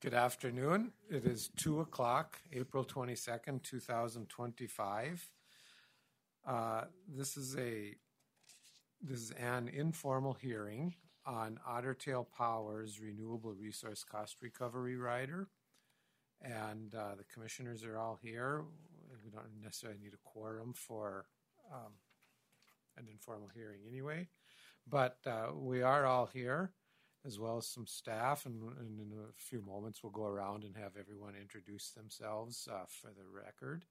Good afternoon. It is 2 o'clock, April 22nd, 2025. This is an informal hearing on Otter Tail Power's Renewable Resource Cost Recovery Rider. And the commissioners are all here. We don't necessarily need a quorum for an informal hearing anyway. But we are all here, as well as some staff, and in a few moments we'll go around and have everyone introduce themselves for the record.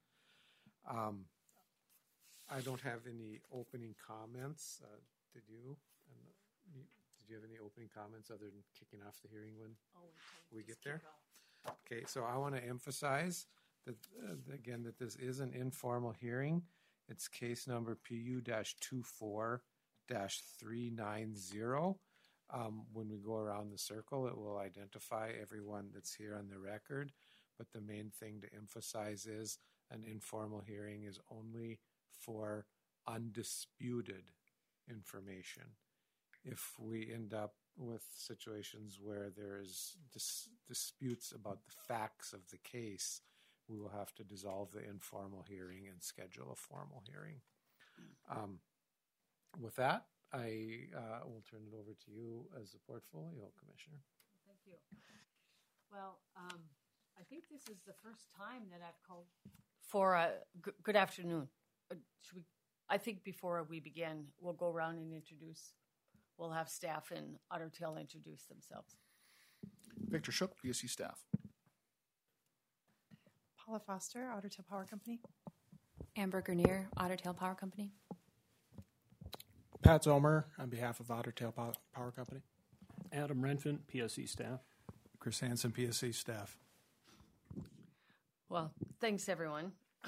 I don't have any opening comments. Did you? Did you have any opening comments other than kicking off the hearing when we get there? Okay, so I want to emphasize that, again, that this is an informal hearing. It's case number PU-24-390. When we go around the circle, it will identify everyone that's here on the record. But the main thing to emphasize is an informal hearing is only for undisputed information. If we end up with situations where there is disputes about the facts of the case, we will have to dissolve the informal hearing and schedule a formal hearing. With that, I will turn it over to you as the portfolio commissioner. Thank you. Well, I think this is the first time that I've called for a good afternoon. I think before we begin, we'll go around and we'll have staff and Otter Tail introduce themselves. Victor Shook, PSC staff. Paula Foster, Otter Tail Power Company. Amber Grenier, Otter Tail Power Company. Pat Zomer on behalf of Otter Tail Power Company. Adam Renfant, PSC staff. Chris Hansen, PSC staff. Well, thanks, everyone.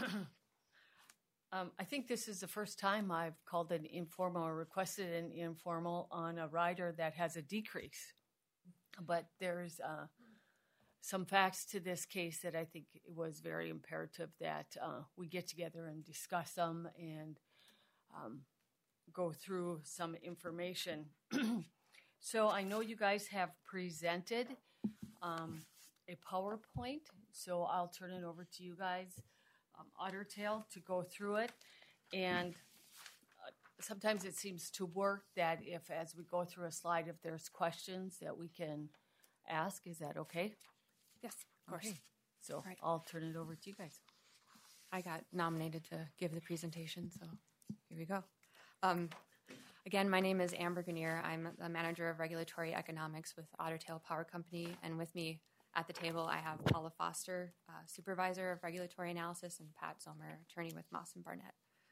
I think this is the first time I've called an informal or requested an informal on a rider that has a decrease. But there's some facts to this case that I think it was very imperative that we get together and discuss them and go through some information. So I know you guys have presented a PowerPoint, so I'll turn it over to you guys, Otter Tail, to go through it. And sometimes it seems to work that if, as we go through a slide, if there's questions that we can ask. Is that okay? Yes, of course. Okay. So right. I'll turn it over to you guys. I got nominated to give the presentation, so here we go. Again, my name is Amber Grenier. I'm the manager of regulatory economics with Otter Tail Power Company, and with me at the table I have Paula Foster, supervisor of regulatory analysis, and Pat Zomer, attorney with Moss and Barnett.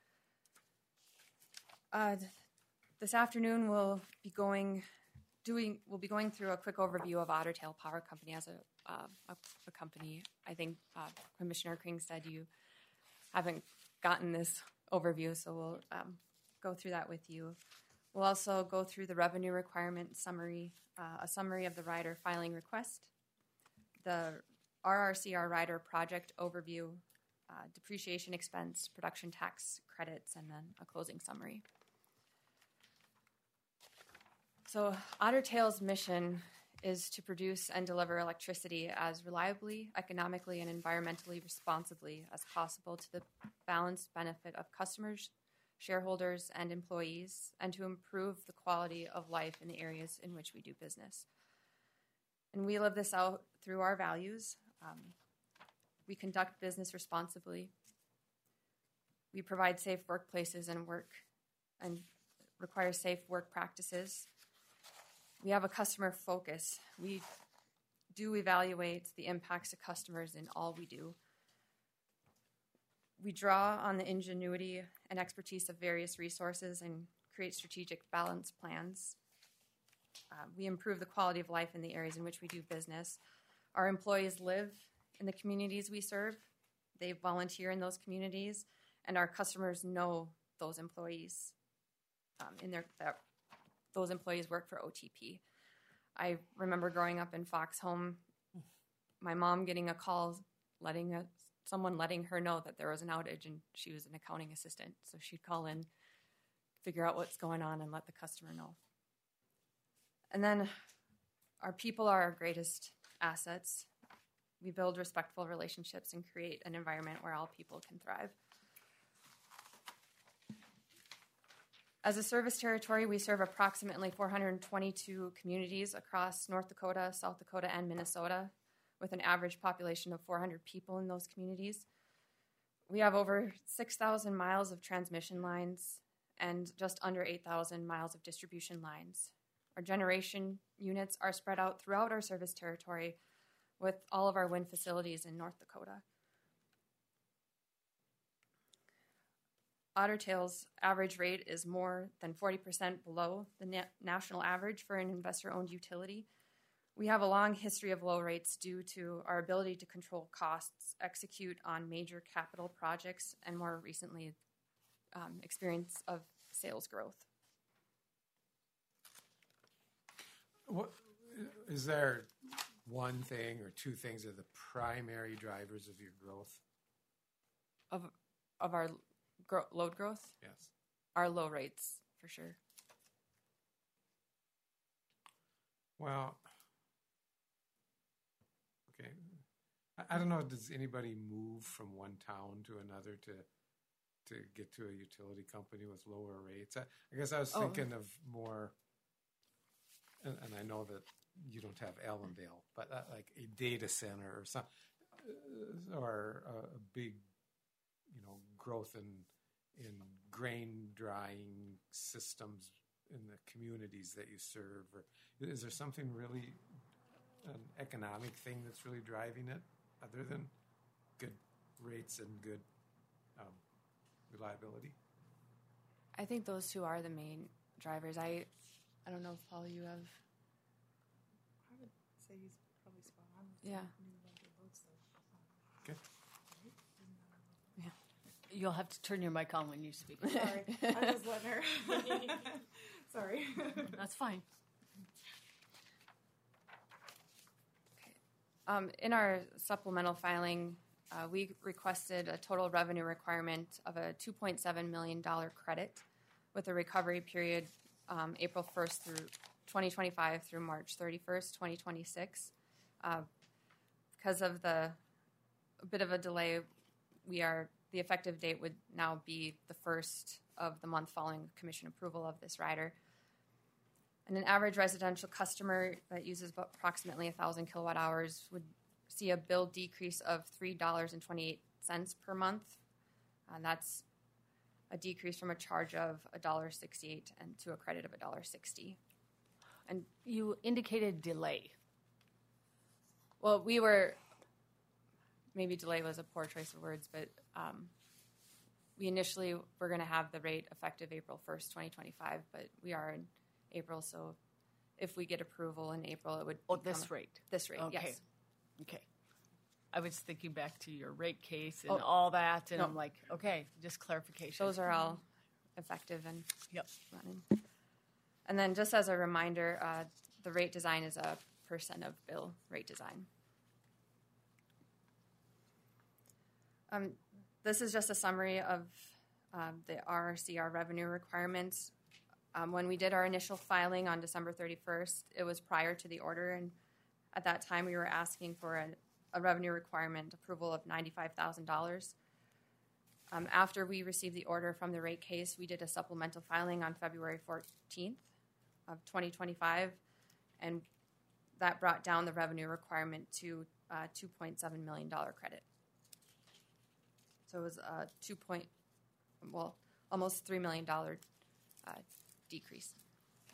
This afternoon we'll be going through a quick overview of Otter Tail Power Company as a company. I think Commissioner Kring said you haven't gotten this overview, so we'll go through that with you. We'll also go through the revenue requirement summary, a summary of the rider filing request, the RRCR rider project overview, depreciation expense, production tax credits, and then a closing summary. So Otter Tail's mission is to produce and deliver electricity as reliably, economically, and environmentally responsibly as possible to the balanced benefit of customers, shareholders, and employees, and to improve the quality of life in the areas in which we do business. And we live this out through our values. We conduct business responsibly. We provide safe workplaces and require safe work practices. We have a customer focus. We do evaluate the impacts to customers in all we do. We draw on the ingenuity and expertise of various resources and create strategic balance plans. We improve the quality of life in the areas in which we do business. Our employees live in the communities we serve. They volunteer in those communities, and our customers know those employees. Those employees work for OTP. I remember growing up in Foxhome, my mom getting a call, someone letting her know that there was an outage, and she was an accounting assistant. So she'd call in, figure out what's going on, and let the customer know. And then our people are our greatest assets. We build respectful relationships and create an environment where all people can thrive. As a service territory, we serve approximately 422 communities across North Dakota, South Dakota, and Minnesota, with an average population of 400 people in those communities. We have over 6,000 miles of transmission lines and just under 8,000 miles of distribution lines. Our generation units are spread out throughout our service territory, with all of our wind facilities in North Dakota. Otter Tail's average rate is more than 40% below the national average for an investor-owned utility. We have a long history of low rates due to our ability to control costs, execute on major capital projects, and more recently, experience of sales growth. What is there? One thing or two things are the primary drivers of your growth? Of our load growth? Yes. Our low rates, for sure. Well, okay. I don't know, does anybody move from one town to another to get to a utility company with lower rates? I guess I was thinking of more, and I know that you don't have Allendale, but like a data center or some, or a big, growth in grain drying systems in the communities that you serve. Or is there something really, an economic thing that's really driving it, other than good rates and good reliability? I think those two are the main drivers. I don't know if, Paul, you have... I would say he's probably spot on. Yeah. Okay. Yeah. You'll have to turn your mic on when you speak. Sorry, I was letting her. Sorry. That's fine. In our supplemental filing, we requested a total revenue requirement of a $2.7 million credit with a recovery period April 1st through 2025 through March 31st, 2026. Because of a bit of a delay, the effective date would now be the first of the month following commission approval of this rider. And an average residential customer that uses approximately 1,000 kilowatt hours would see a bill decrease of $3.28 per month. And that's a decrease from a charge of $1.68 and to a credit of $1.60. And you indicated delay. Well, maybe delay was a poor choice of words, but we initially were going to have the rate effective April 1st, 2025, but we are in April, so if we get approval in April, it would... This rate. This rate, okay. yes. Okay. I was thinking back to your rate case and all that, and no. I'm like, okay, just clarification. Those are all effective and Yep. running. And then just as a reminder, the rate design is a percent of bill rate design. This is just a summary of the RRCR revenue requirements. When we did our initial filing on December 31st, it was prior to the order, and at that time we were asking for a revenue requirement approval of $95,000. After we received the order from the rate case, we did a supplemental filing on February 14th of 2025, and that brought down the revenue requirement to a $2.7 million credit. So it was almost $3 million decrease.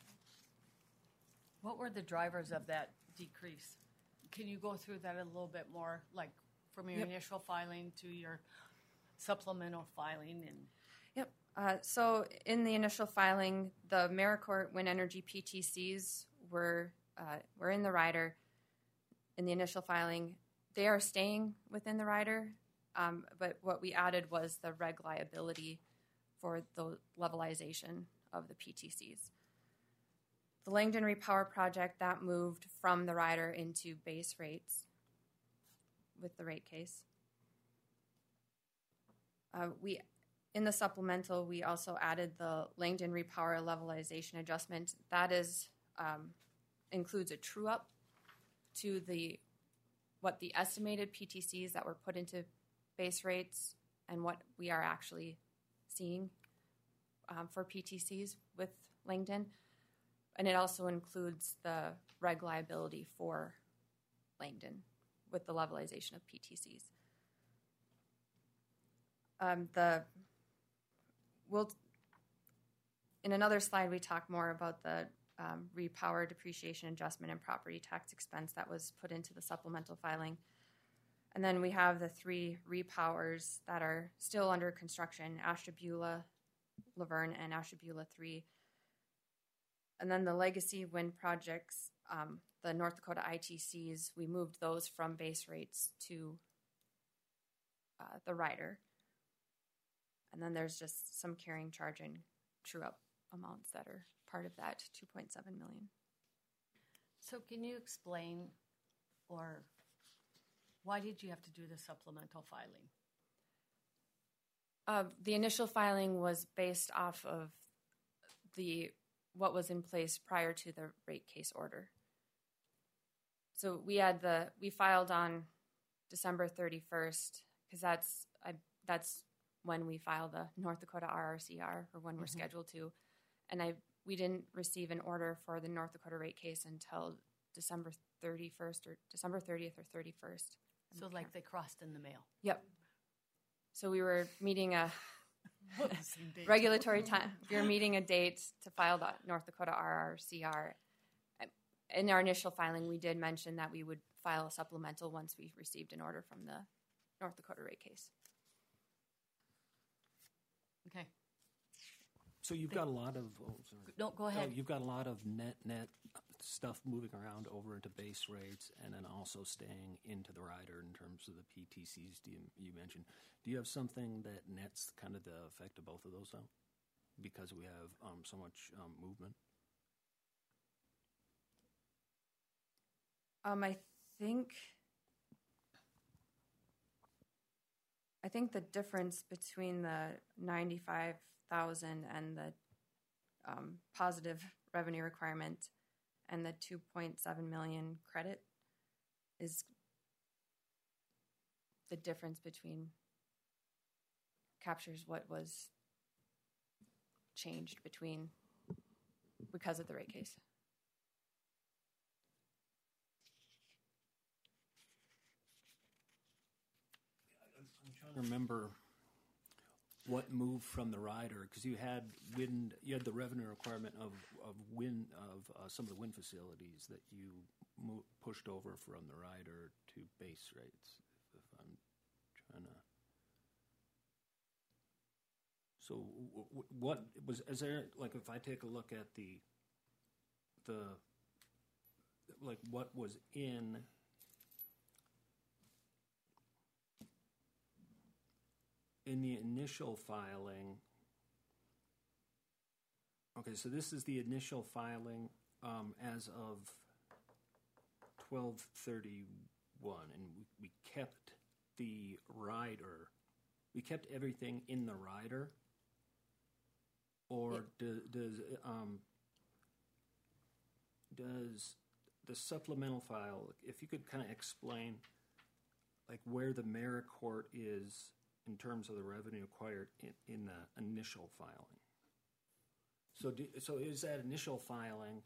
What were the drivers of that decrease? Can you go through that a little bit more, like from your initial filing to your supplemental filing? Yep. So in the initial filing, the AmeriCorps Wind Energy PTCs were in the rider. In the initial filing, they are staying within the rider, but what we added was the reg liability for the levelization of the PTCs. The Langdon Repower project, that moved from the rider into base rates with the rate case. In the supplemental, we also added the Langdon Repower levelization adjustment. That is includes a true-up to the what the estimated PTCs that were put into base rates and what we are actually seeing for PTCs with Langdon. And it also includes the reg liability for Langdon with the levelization of PTCs. In another slide, we talk more about the repower depreciation adjustment and property tax expense that was put into the supplemental filing. And then we have the 3 repowers that are still under construction, Ashtabula, Laverne, and Ashtabula 3. And then the legacy wind projects, the North Dakota ITCs, we moved those from base rates to the rider. And then there's just some carrying charge and true-up amounts that are part of that $2.7 million. So can you explain, or why did you have to do the supplemental filing? The initial filing was based off of what was in place prior to the rate case order. So we filed on December 31st because that's when we filed the North Dakota RRCR, or when we're scheduled to, and we didn't receive an order for the North Dakota rate case until December 31st or December 30th or 31st. So like they crossed in the mail. Yep. So we were meeting a regulatory time. We were meeting a date to file the North Dakota RRCR. In our initial filing, we did mention that we would file a supplemental once we received an order from the North Dakota rate case. Okay. So you've got a lot of No, go ahead. you've got a lot of net stuff moving around over into base rates, and then also staying into the rider in terms of the PTCs you mentioned. Do you have something that nets kind of the effect of both of those out, because we have so much movement? I think the difference between the 95,000 and the positive revenue requirement and the 2.7 million credit is the difference between captures what was changed because of the rate case. I'm trying to remember what moved from the rider, because you had the revenue requirement of some of the wind facilities that you pushed over from the rider to base rates. If I'm trying to. So what was, is there, like, if I take a look at the like what was in the initial filing. Okay, so this is the initial filing as of 12/31, and we kept the rider. We kept everything in the rider, or does the supplemental file? If you could kind of explain, like, where the merit court is in terms of the revenue acquired in the initial filing. So is that initial filing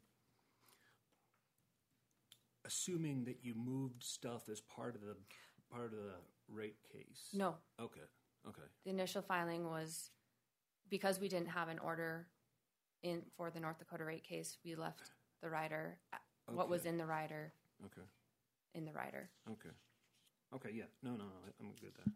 assuming that you moved stuff as part of the rate case? No. Okay. The initial filing was because we didn't have an order for the North Dakota rate case. We left the rider, what was in the rider. Okay. In the rider. Okay. Yeah. No. I'm good there.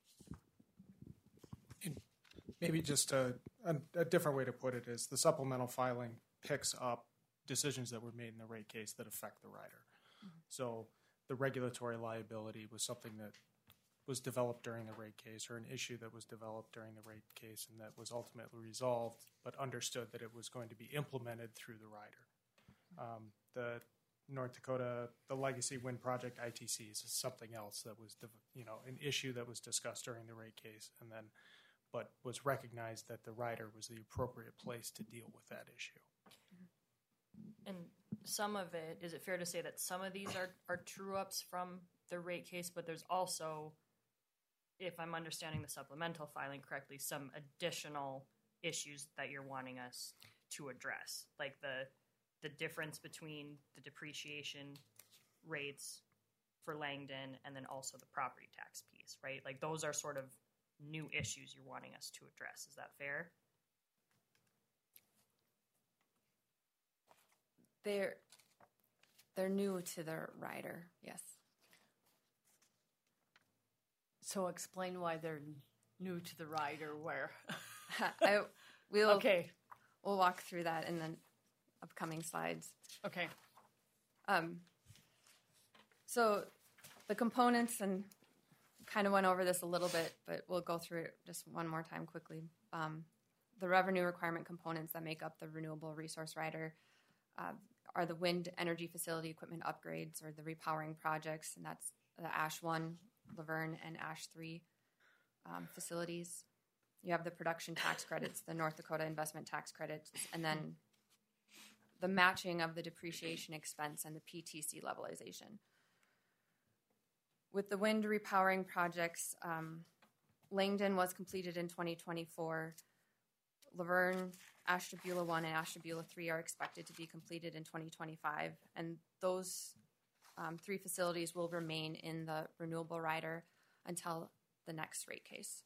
Maybe just a different way to put it is the supplemental filing picks up decisions that were made in the rate case that affect the rider. Mm-hmm. So the regulatory liability was something that was developed during the rate case, or an issue that was developed during the rate case and that was ultimately resolved, but understood that it was going to be implemented through the rider. The North Dakota, the Legacy Wind Project ITCs is something else that was, an issue that was discussed during the rate case, but was recognized that the rider was the appropriate place to deal with that issue. And some of it, is it fair to say that some of these are true-ups from the rate case, but there's also, if I'm understanding the supplemental filing correctly, some additional issues that you're wanting us to address, like the difference between the depreciation rates for Langdon and then also the property tax piece, right? Like those are sort of new issues you're wanting us to address. Is that fair? They're new to the rider, yes. So explain why they're new to the rider. Where? We'll walk through that in the upcoming slides. Okay. So the components, and kind of went over this a little bit, but we'll go through it just one more time quickly. The revenue requirement components that make up the renewable resource rider are the wind energy facility equipment upgrades or the repowering projects, and that's the Ash 1, Laverne, and Ash 3 facilities. You have the production tax credits, the North Dakota investment tax credits, and then the matching of the depreciation expense and the PTC levelization. With the wind repowering projects, Langdon was completed in 2024. Laverne, Ashtabula 1, and Ashtabula 3 are expected to be completed in 2025, and those 3 facilities will remain in the renewable rider until the next rate case.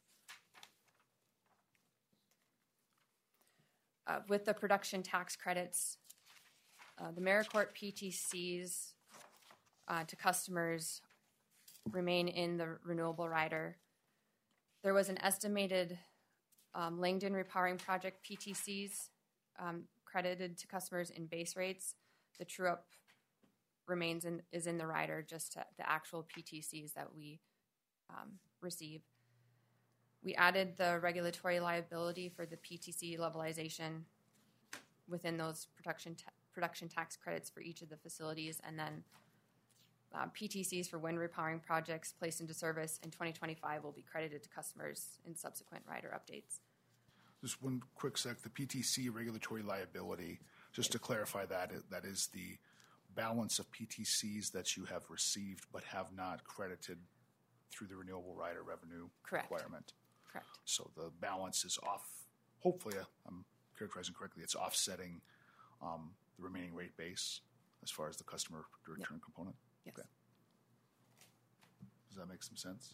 With the production tax credits, the AmeriCorps PTCs to customers remain in the renewable rider. There was an estimated Langdon repowering project PTCs credited to customers in base rates. The true-up is in the rider, just the actual PTCs that we receive. We added the regulatory liability for the PTC levelization within those production tax credits for each of the facilities, and then PTCs for wind repowering projects placed into service in 2025 will be credited to customers in subsequent rider updates. Just one quick sec. The PTC regulatory liability, just to clarify that is the balance of PTCs that you have received but have not credited through the renewable rider revenue requirement. Correct. So the balance is off. Hopefully, I'm characterizing correctly. It's offsetting the remaining rate base as far as the customer return component. Yes. Okay. Does that make some sense?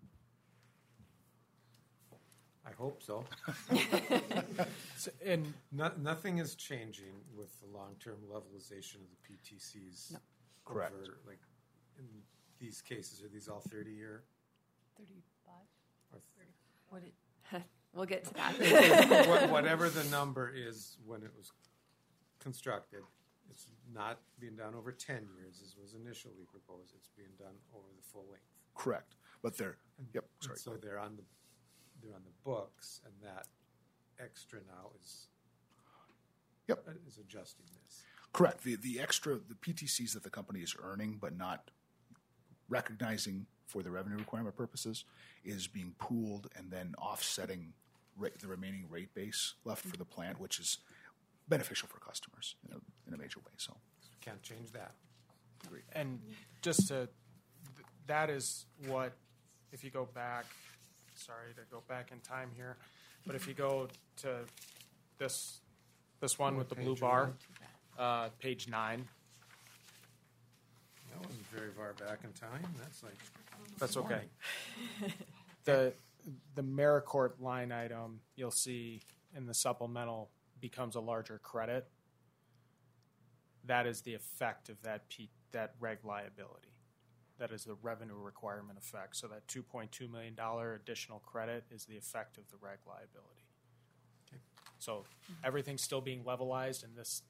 I hope so. And Nothing is changing with the long-term levelization of the PTCs. No. Correct. Like in these cases, are these all 30-year? 35 Or What it, We'll get to that. whatever the number is when it was constructed, it's not being done over 10 years as was initially proposed. It's being done over the full length. Correct. But they're And so they're on the books, and that extra now is adjusting this. correct. The extra, the PTCs that the company is earning but not recognizing for the revenue requirement purposes is being pooled and then offsetting the remaining rate base left for the plant, which is beneficial for customers in a major way. So Can't change that. And just to, that is what, if you go back, sorry to go back in time here, but if you go to this one with the blue bar, page 9. That wasn't very far back in time. That's like That's okay. The AmeriCorps line item you'll see in the supplemental becomes a larger credit. That is the effect of that reg liability. That is the revenue requirement effect. So that $2.2 million additional credit is the effect of the reg liability. Okay. So everything's still being levelized, and this.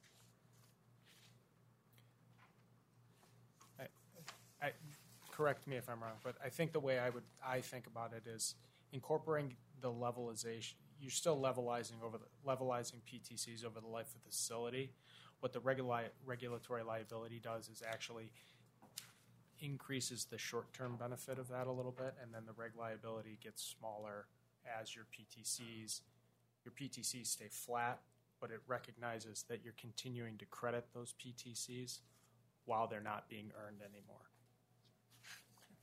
Correct me if I'm wrong, but I think the way I think about it is incorporating the levelization. You're still levelizing PTCs over the life of the facility. What the regulatory liability does is actually increases the short-term benefit of that a little bit, and then the reg liability gets smaller as your PTCs stay flat, but it recognizes that you're continuing to credit those PTCs while they're not being earned anymore.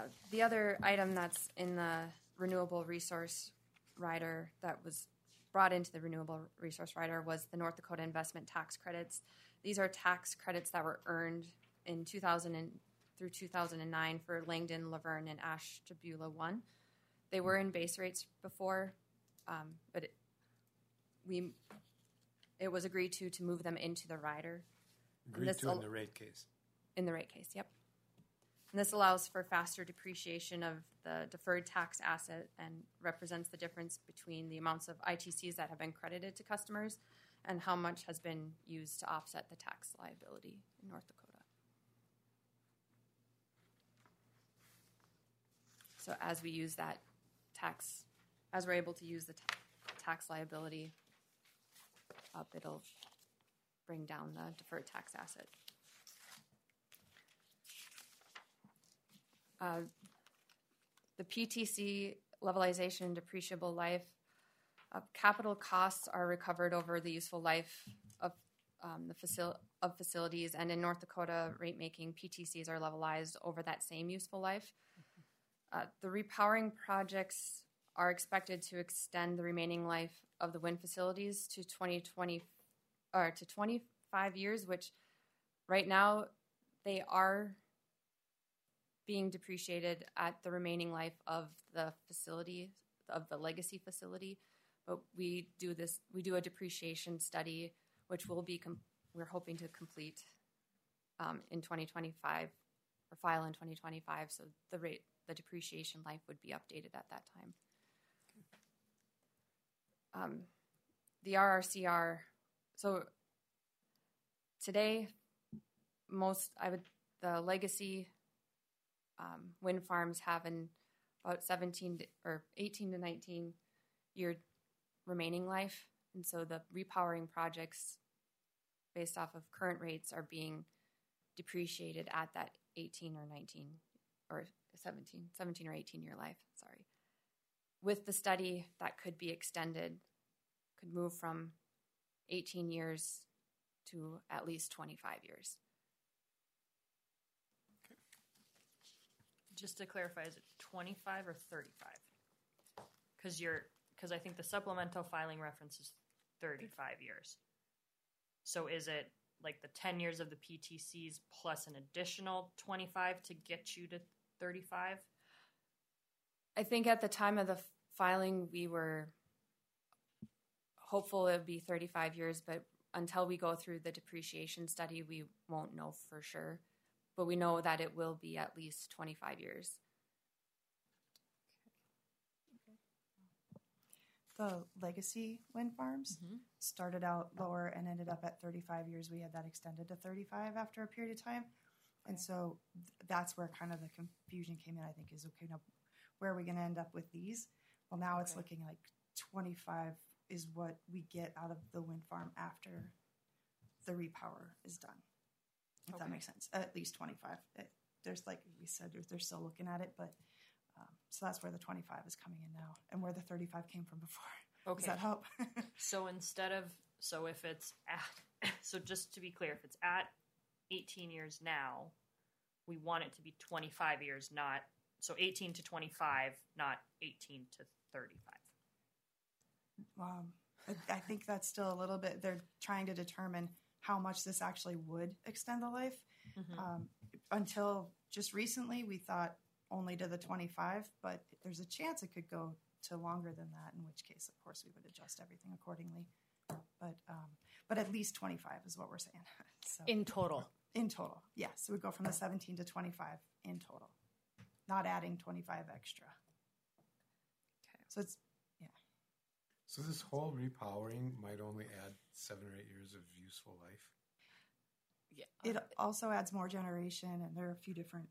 The other item that's in the renewable resource rider that was brought into the renewable resource rider was the North Dakota investment tax credits. These are tax credits that were earned in 2000 through 2009 for Langdon, Laverne, and Ashtabula 1. They were in base rates before, but it was agreed to move them into the rider. Agreed to in the rate case. In the rate case, yep. And this allows for faster depreciation of the deferred tax asset and represents the difference between the amounts of ITCs that have been credited to customers and how much has been used to offset the tax liability in North Dakota. So as we use that tax, as we're able to use the tax liability up, it'll bring down the deferred tax asset. The PTC levelization and depreciable life, capital costs are recovered over the useful life of facilities, and in North Dakota rate making, PTCs are levelized over that same useful life. The repowering projects are expected to extend the remaining life of the wind facilities to 2020 or to 25 years, which right now they are being depreciated at the remaining life of the facility, of the legacy facility. But we do a depreciation study, which we're hoping to complete in 2025 or file in 2025. So the depreciation life would be updated at that time. The RRCR, so today, the legacy wind farms have about 18 to 19 year remaining life, and so the repowering projects based off of current rates are being depreciated at that 18 or 19 or 17 or 18 year life. Sorry. With the study, that could be extended, could move from 18 years to at least 25 years. Just to clarify, is it 25 or 35? Because I think the supplemental filing reference is 35 years. So is it like the 10 years of the PTCs plus an additional 25 to get you to 35? I think at the time of the filing, we were hopeful it would be 35 years, but until we go through the depreciation study, we won't know for sure. But we know that it will be at least 25 years. The legacy wind farms started out lower and ended up at 35 years. We had that extended to 35 after a period of time. And so that's where kind of the confusion came in, I think, is, okay, now where are we going to end up with these? Well, now it's looking like 25 is what we get out of the wind farm after the repower is done. If that makes sense. At least 25. There's, like we said, they're still looking at it, but so that's where the 25 is coming in now, and where the 35 came from before. Okay. Does that help? So if it's at, so just to be clear, if it's at 18 years now, we want it to be 25 years, so 18 to 25, not 18 to 35. I think that's still a little bit, they're trying to determine how much this actually would extend the life. Until just recently, we thought only to the 25, but there's a chance it could go to longer than that, in which case, of course, we would adjust everything accordingly. But at least 25 is what we're saying. So, in total? In total, yes. So we go from the 17 to 25 in total, not adding 25 extra. Okay. So it's, So this whole repowering might only add 7 or 8 years of useful life? Yeah. It also adds more generation, and there are a few different...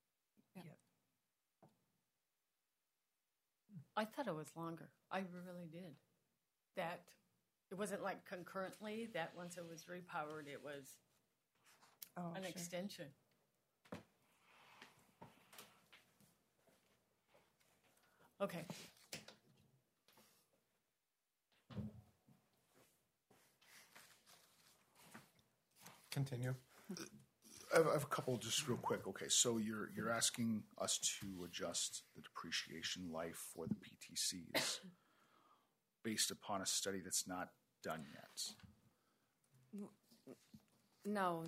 I thought it was longer. I really did. That it wasn't like concurrently, that once it was repowered, it was an extension. Okay. Continue. I have a couple just real quick. Okay, so you're asking us to adjust the depreciation life for the PTCs based upon a study that's not done yet. No.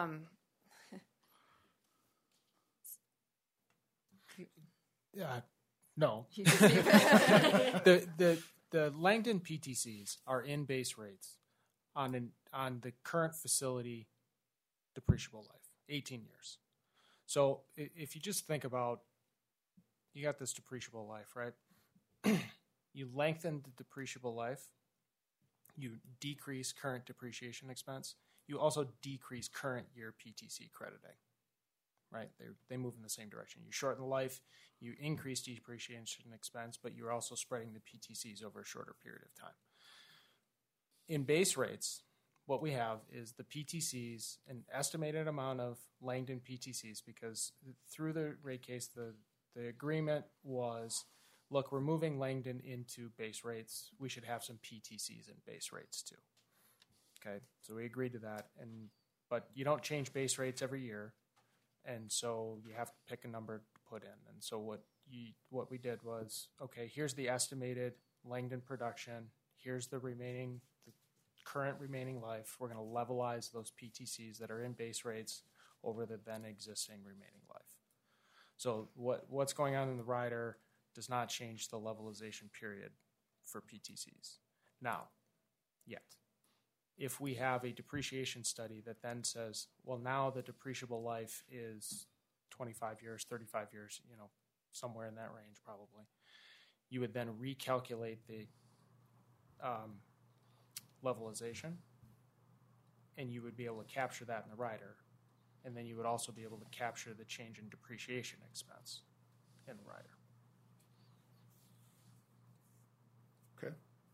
Yeah, no. You can speak. The Langdon PTCs are in base rates on the current facility depreciable life, 18 years. So if you just think about, you got this depreciable life, right? You lengthen the depreciable life, you decrease current depreciation expense, you also decrease current year PTC crediting, right? They move in the same direction. You shorten the life, you increase depreciation expense, but you're also spreading the PTCs over a shorter period of time. In base rates, what we have is the PTCs, an estimated amount of Langdon PTCs, because through the rate case, the agreement was, look, we're moving Langdon into base rates. We should have some PTCs in base rates too. Okay, so we agreed to that, but you don't change base rates every year, and so you have to pick a number to put in. And so what we did was, okay, here's the estimated Langdon production. Here's the current remaining life. We're going to levelize those PTCs that are in base rates over the then existing remaining life. So what's going on in the rider does not change the levelization period for PTCs. Now, yet, if we have a depreciation study that then says, well, now the depreciable life is 25 years, 35 years, somewhere in that range probably, you would then recalculate the levelization, and you would be able to capture that in the rider, and then you would also be able to capture the change in depreciation expense in the rider. Okay.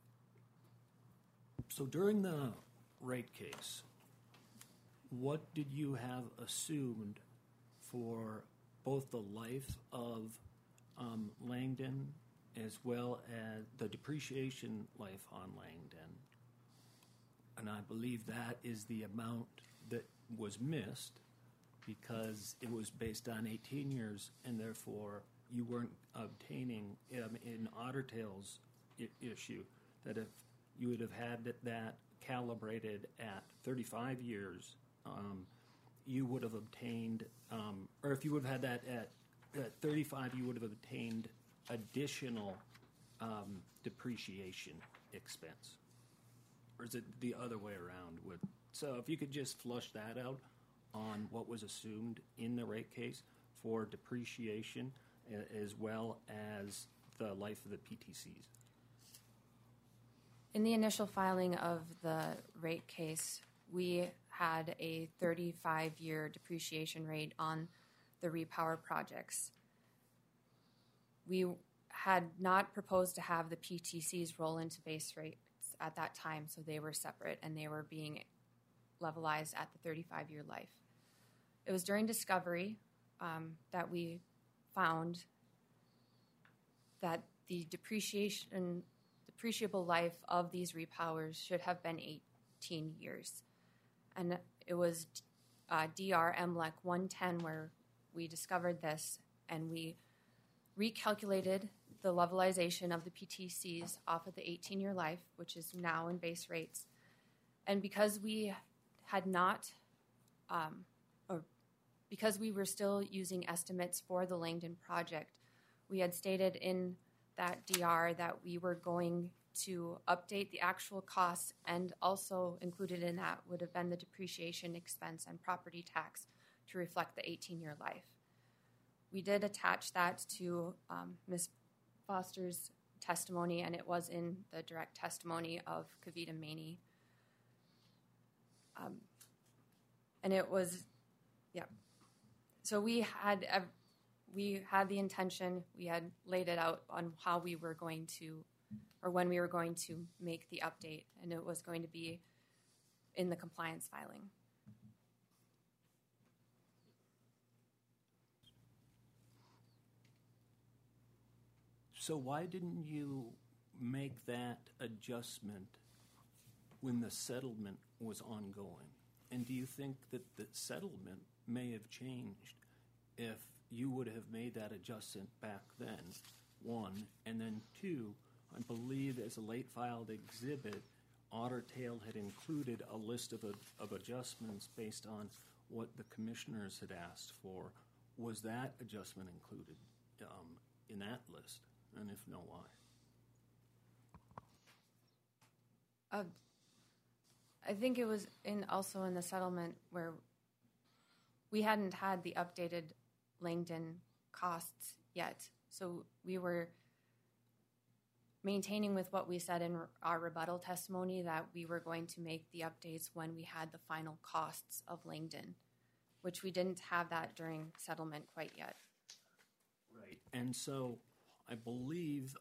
So during the rate case, what did you have assumed for both the life of Langdon as well as the depreciation life on Langdon? And I believe that is the amount that was missed because it was based on 18 years, and therefore you weren't obtaining, in Otter Tail's issue, that if you would have had that calibrated at 35 years, you would have obtained, or if you would have had that at 35, you would have obtained additional depreciation expense. Or is it the other way around? So if you could just flush that out on what was assumed in the rate case for depreciation as well as the life of the PTCs. In the initial filing of the rate case, we had a 35-year depreciation rate on the repower projects. We had not proposed to have the PTCs roll into base rates at that time, so they were separate and they were being levelized at the 35-year life. It was during discovery that we found that the depreciable life of these repowers should have been 18 years. And it was DR MLEC 110 where we discovered this, and we recalculated the levelization of the PTCs off of the 18-year life, which is now in base rates. And because we had not, because we were still using estimates for the Langdon project, we had stated in that DR that we were going to update the actual costs, and also included in that would have been the depreciation expense and property tax to reflect the 18-year life. We did attach that to Ms. Foster's testimony, and it was in the direct testimony of Kavita Maney. And it was, yeah. So we had the intention, we had laid it out on how we were going to, or when we were going to make the update, and it was going to be in the compliance filing. So why didn't you make that adjustment when the settlement was ongoing? And do you think that the settlement may have changed if you would have made that adjustment back then, one, and then two, I believe as a late filed exhibit, Otter Tail had included a list of adjustments based on what the commissioners had asked for. Was that adjustment included in that list? And if no, why? I think it was also in the settlement where we hadn't had the updated Langdon costs yet. So we were maintaining with what we said in our rebuttal testimony that we were going to make the updates when we had the final costs of Langdon, which we didn't have that during settlement quite yet. Right. And so I believe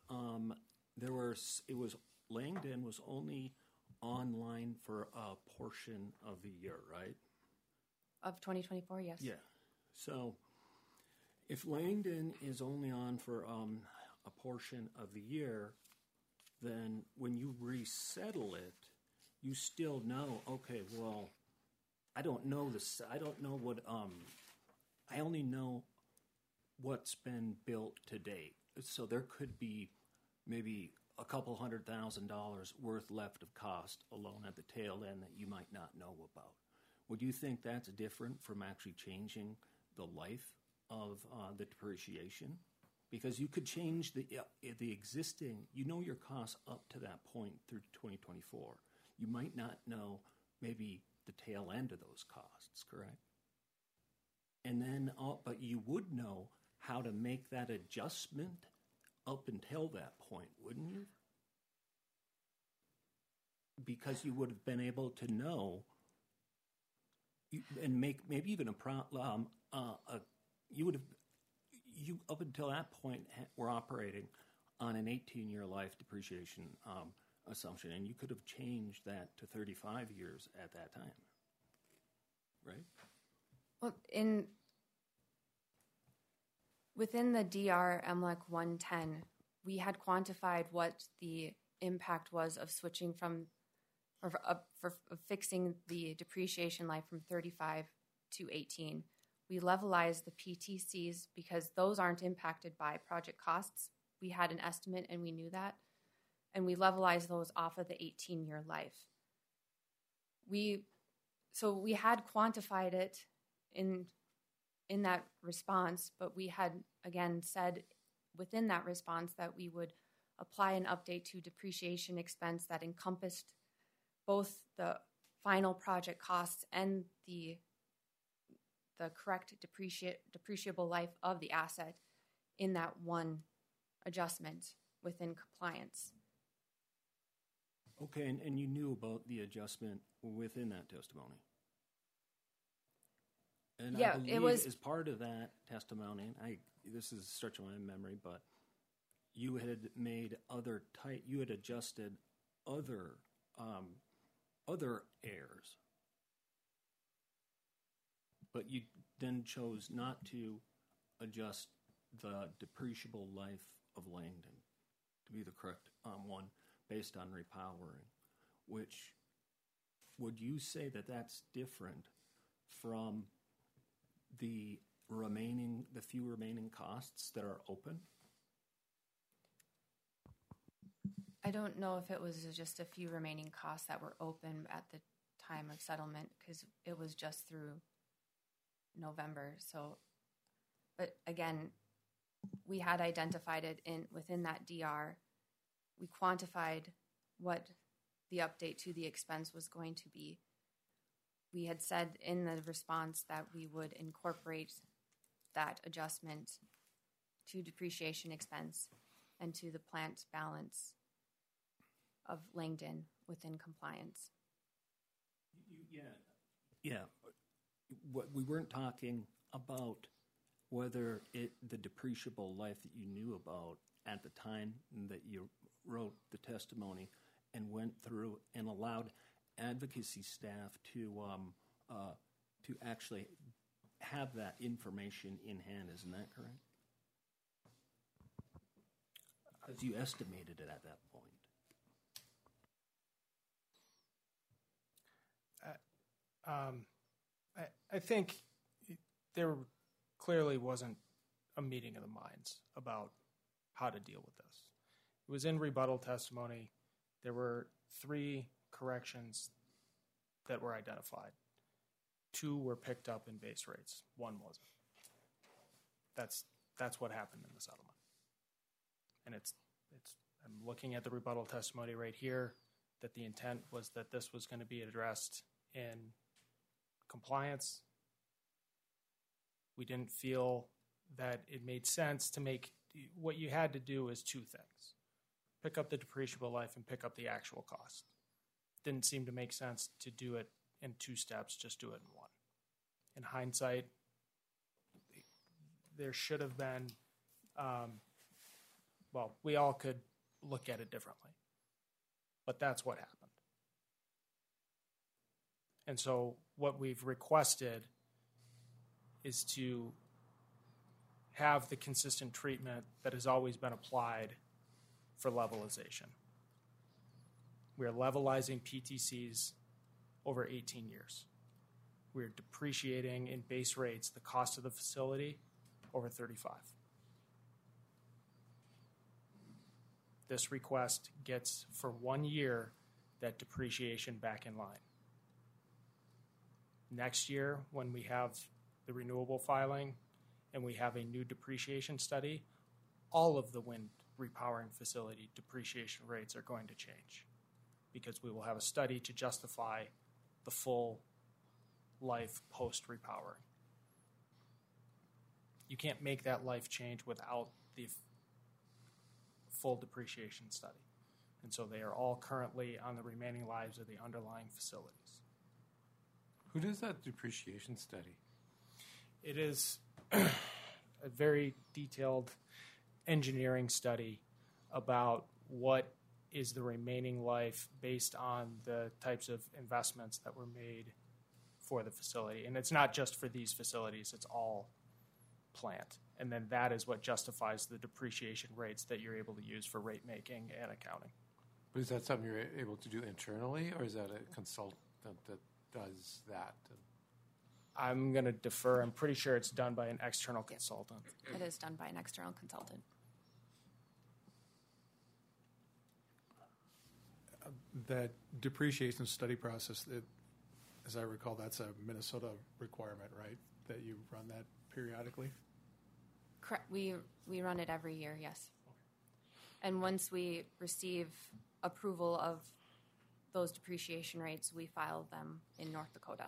Langdon was only online for a portion of the year, right? Of 2024, yes. Yeah. So if Langdon is only on for a portion of the year, then when you resettle it, you still know, okay, well, I don't know this. I don't know what, I only know what's been built to date. So there could be maybe a couple $100,000 worth left of cost alone at the tail end that you might not know about. Would you think that's different from actually changing the life of the depreciation? Because you could change the existing, you know your costs up to that point through 2024. You might not know maybe the tail end of those costs, correct? And then, but you would know how to make that adjustment up until that point, wouldn't you? Because you would have been able to know and make maybe even you would have, you up until that point were operating on an 18-year life depreciation assumption, and you could have changed that to 35 years at that time, right? Well, within the DR MLEC 110, we had quantified what the impact was of switching from, or for fixing the depreciation life from 35 to 18. We levelized the PTCs because those aren't impacted by project costs. We had an estimate and we knew that. And we levelized those off of the 18-year life. So we had quantified it in that response, but we had, again, said within that response that we would apply an update to depreciation expense that encompassed both the final project costs and the correct depreciable life of the asset in that one adjustment within compliance. Okay, and you knew about the adjustment within that testimony? And yeah, I believe it was as part of that testimony, this is stretching my memory, but you had made you had adjusted other errors, but you then chose not to adjust the depreciable life of Langdon to be the correct one based on repowering, which would you say that that's different from the few remaining costs that are open? I don't know if it was just a few remaining costs that were open at the time of settlement because it was just through November. So, but again, we had identified it within that DR. We quantified what the update to the expense was going to be. We had said in the response that we would incorporate that adjustment to depreciation expense and to the plant balance of Langdon within compliance. Yeah. We weren't talking about whether the depreciable life that you knew about at the time that you wrote the testimony and went through and allowed advocacy staff to actually have that information in hand. Isn't that correct? Because you estimated it at that point. I think there clearly wasn't a meeting of the minds about how to deal with this. It was in rebuttal testimony. There were 3 corrections that were identified. 2 were picked up in base rates. 1 wasn't. That's what happened in the settlement. And I'm looking at the rebuttal testimony right here that the intent was that this was going to be addressed in compliance. We didn't feel that it made sense to make what you had to do is 2 things: pick up the depreciable life and pick up the actual cost. Didn't seem to make sense to do it in 2 steps, just do it in 1. In hindsight, there should have been, we all could look at it differently, but that's what happened. And so what we've requested is to have the consistent treatment that has always been applied for levelization. We are levelizing PTCs over 18 years. We are depreciating in base rates the cost of the facility over 35. This request gets for 1 year that depreciation back in line. Next year, when we have the renewable filing and we have a new depreciation study, all of the wind repowering facility depreciation rates are going to change because we will have a study to justify the full life post-repowering. You can't make that life change without the full depreciation study. And so they are all currently on the remaining lives of the underlying facilities. Who does that depreciation study? It is a very detailed engineering study about what is the remaining life based on the types of investments that were made for the facility. And it's not just for these facilities, it's all plant. And then that is what justifies the depreciation rates that you're able to use for rate making and accounting. But is that something you're able to do internally, or is that a consultant that does that? I'm going to defer. I'm pretty sure it's done by an external consultant. It is done by an external consultant. That depreciation study process, as I recall, that's a Minnesota requirement, right? That you run that periodically? Correct. We run it every year, yes. Okay. And once we receive approval of those depreciation rates, we file them in North Dakota.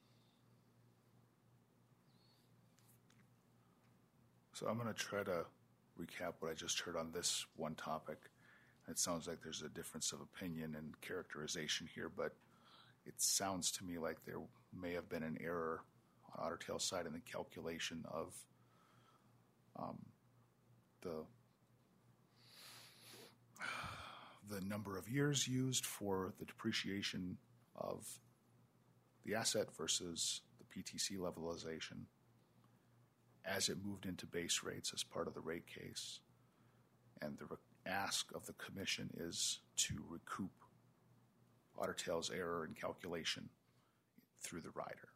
So I'm going to try to recap what I just heard on this one topic. It sounds like there's a difference of opinion and characterization here, but it sounds to me like there may have been an error on Otter Tail's side in the calculation of the number of years used for the depreciation of the asset versus the PTC levelization as it moved into base rates as part of the rate case. And the ask of the commission is to recoup Otter Tail's error in calculation through the rider.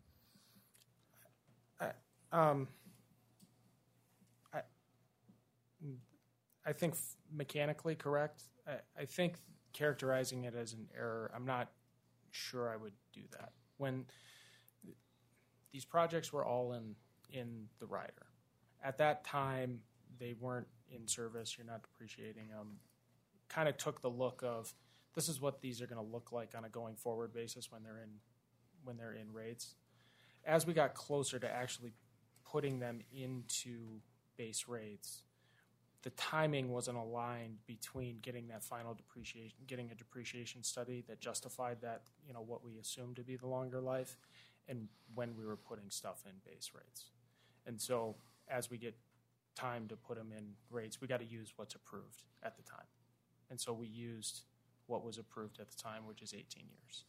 I think mechanically correct. I think characterizing it as an error, I'm not sure I would do that. When these projects were all in the rider, at that time they weren't in service. You're not depreciating them. Kind of took the look of this is what these are going to look like on a going forward basis when they're in rates. As we got closer to actually putting them into base rates, the timing wasn't aligned between getting that final depreciation, getting a depreciation study that justified that, what we assumed to be the longer life, and when we were putting stuff in base rates. And so as we get time to put them in rates, we got to use what's approved at the time. And so we used what was approved at the time, which is 18 years.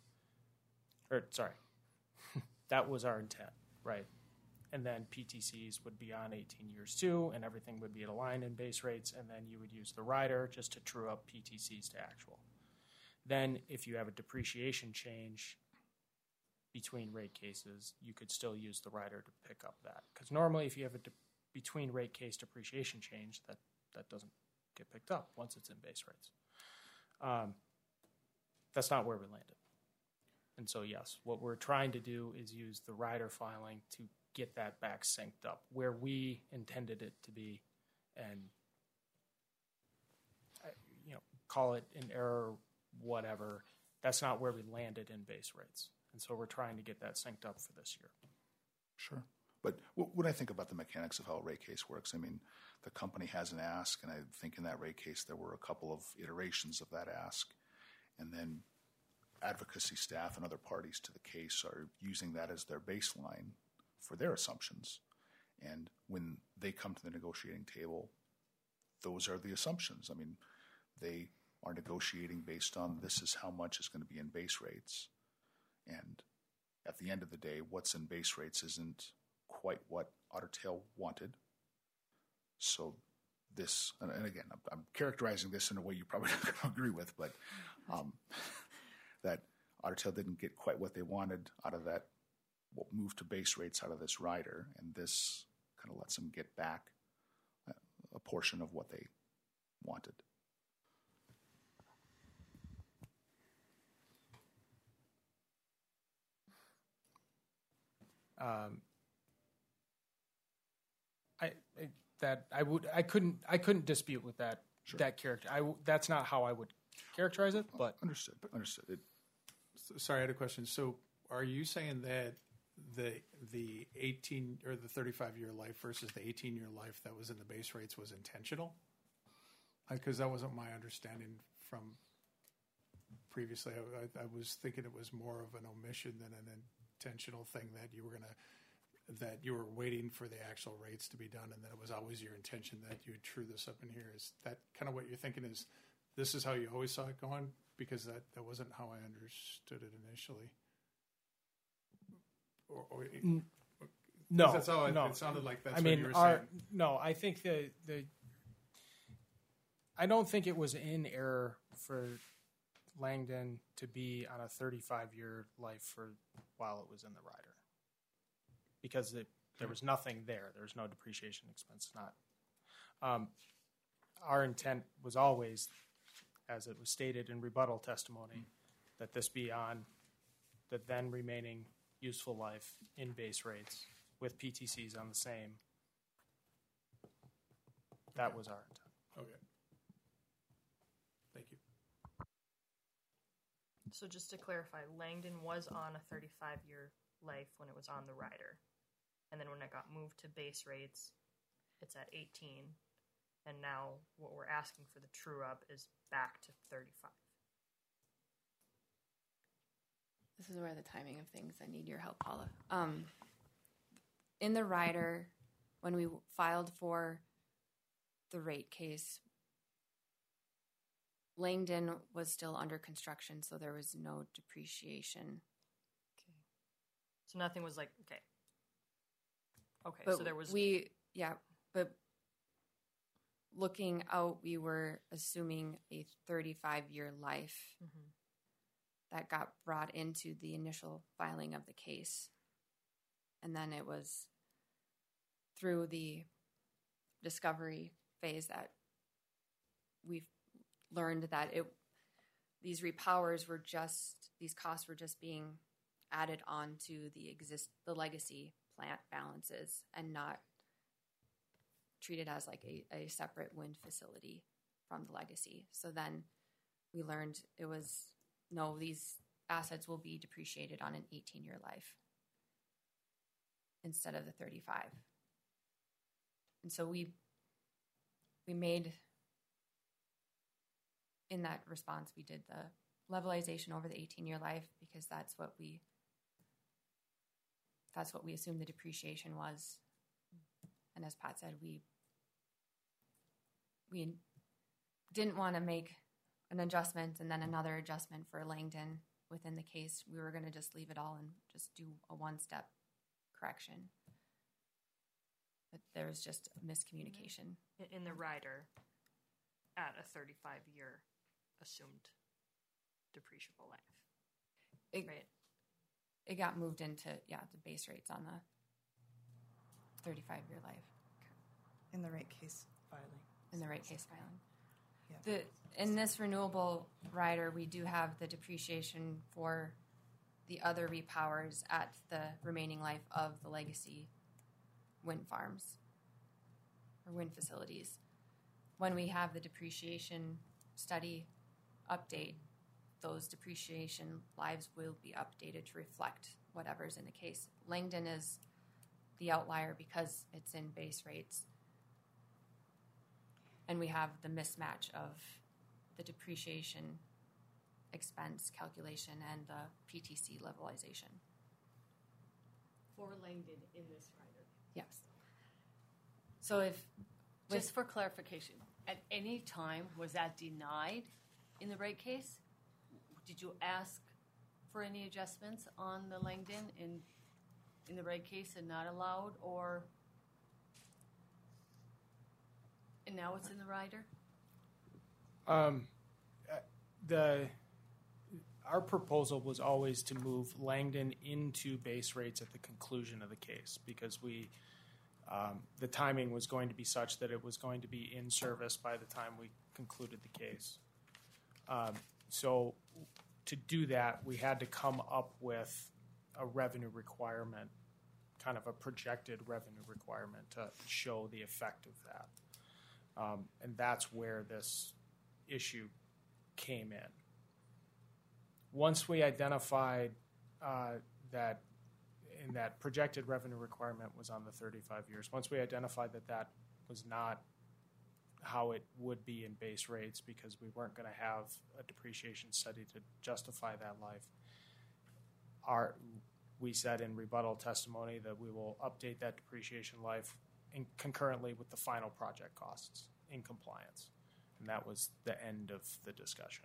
That was our intent, right? And then PTCs would be on 18 years too, and everything would be aligned in base rates, and then you would use the rider just to true up PTCs to actual. Then if you have a depreciation change, between rate cases, you could still use the rider to pick up that. Because normally if you have a between rate case depreciation change, that doesn't get picked up once it's in base rates. That's not where we landed. And so, yes, what we're trying to do is use the rider filing to get that back synced up where we intended it to be, and call it an error, whatever. That's not where we landed in base rates. And so we're trying to get that synced up for this year. Sure. But when I think about the mechanics of how a rate case works, I mean, the company has an ask, and I think in that rate case there were a couple of iterations of that ask. And then advocacy staff and other parties to the case are using that as their baseline for their assumptions. And when they come to the negotiating table, those are the assumptions. I mean, they are negotiating based on this is how much is going to be in base rates. And at the end of the day, what's in base rates isn't quite what Otter Tail wanted. So this, and again, I'm characterizing this in a way you probably don't agree with, but that Otter Tail didn't get quite what they wanted out of that, what moved to base rates out of this rider, and this kind of lets them get back a portion of what they wanted. I couldn't dispute with that. Sure. That character. That's not how I would characterize it. But understood. Sorry, I had a question. So, are you saying that the 18 or the 35-year life versus the 18-year life that was in the base rates was intentional? Because that wasn't my understanding from previously. I was thinking it was more of an omission than an intentional thing that you were waiting for the actual rates to be done, and that it was always your intention that you would true this up in here. Is that kind of what you're thinking? Is this is how you always saw it going? Because that wasn't how I understood it initially. No, that's how no. It sounded like that's I mean, what you were saying. No, I think I don't think it was in error for Langdon to be on a 35-year life while it was in the rider, because there was nothing there. There was no depreciation expense. Our intent was always, as it was stated in rebuttal testimony, that this be on the then remaining useful life in base rates with PTCs on the same. That was our intent. Okay. Thank you. So just to clarify, Langdon was on a 35-year life when it was on the rider. And then when it got moved to base rates, it's at 18. And now what we're asking for the true-up is back to 35. This is where the timing of things, I need your help, Paula. In the rider, when we filed for the rate case, Langdon was still under construction, so there was no depreciation. Okay. So nothing was like, okay. Okay, but so there was... but looking out, we were assuming a 35-year life that got brought into the initial filing of the case. And then it was through the discovery phase that we've learned that these repowers were these costs were just being added on to the legacy plant balances and not treated as like a separate wind facility from the legacy. So then we learned these assets will be depreciated on an 18-year life instead of the 35. And so we made, in that response, we did the levelization over the 18-year life because that's what we assumed the depreciation was. And as Pat said, we didn't want to make an adjustment and then another adjustment for Langdon within the case. We were going to just leave it all and just do a one-step correction. But there was just miscommunication. In the rider, at a 35-year assumed depreciable life. It got moved into, the base rates on the 35-year life In the rate case filing. in the rate case filing. Yeah. In this renewable rider, we do have the depreciation for the other repowers at the remaining life of the legacy wind farms or wind facilities. When we have the depreciation study update, those depreciation lives will be updated to reflect whatever's in the case. Langdon is the outlier because it's in base rates. And we have the mismatch of the depreciation expense calculation and the PTC levelization. For Langdon in this rider. Yes. So if, Just for clarification, at any time was that denied in the rate case? Did you ask for any adjustments on the Langdon in the rate case and not allowed, or and now it's in the rider? Our proposal was always to move Langdon into base rates at the conclusion of the case because the timing was going to be such that it was going to be in service by the time we concluded the case. So to do that, we had to come up with a revenue requirement, kind of a projected revenue requirement to show the effect of that. And that's where this issue came in. Once we identified that projected revenue requirement was on the 35 years, once we identified that was not how it would be in base rates because we weren't going to have a depreciation study to justify that life, we said in rebuttal testimony that we will update that depreciation life concurrently with the final project costs in compliance. And that was the end of the discussion.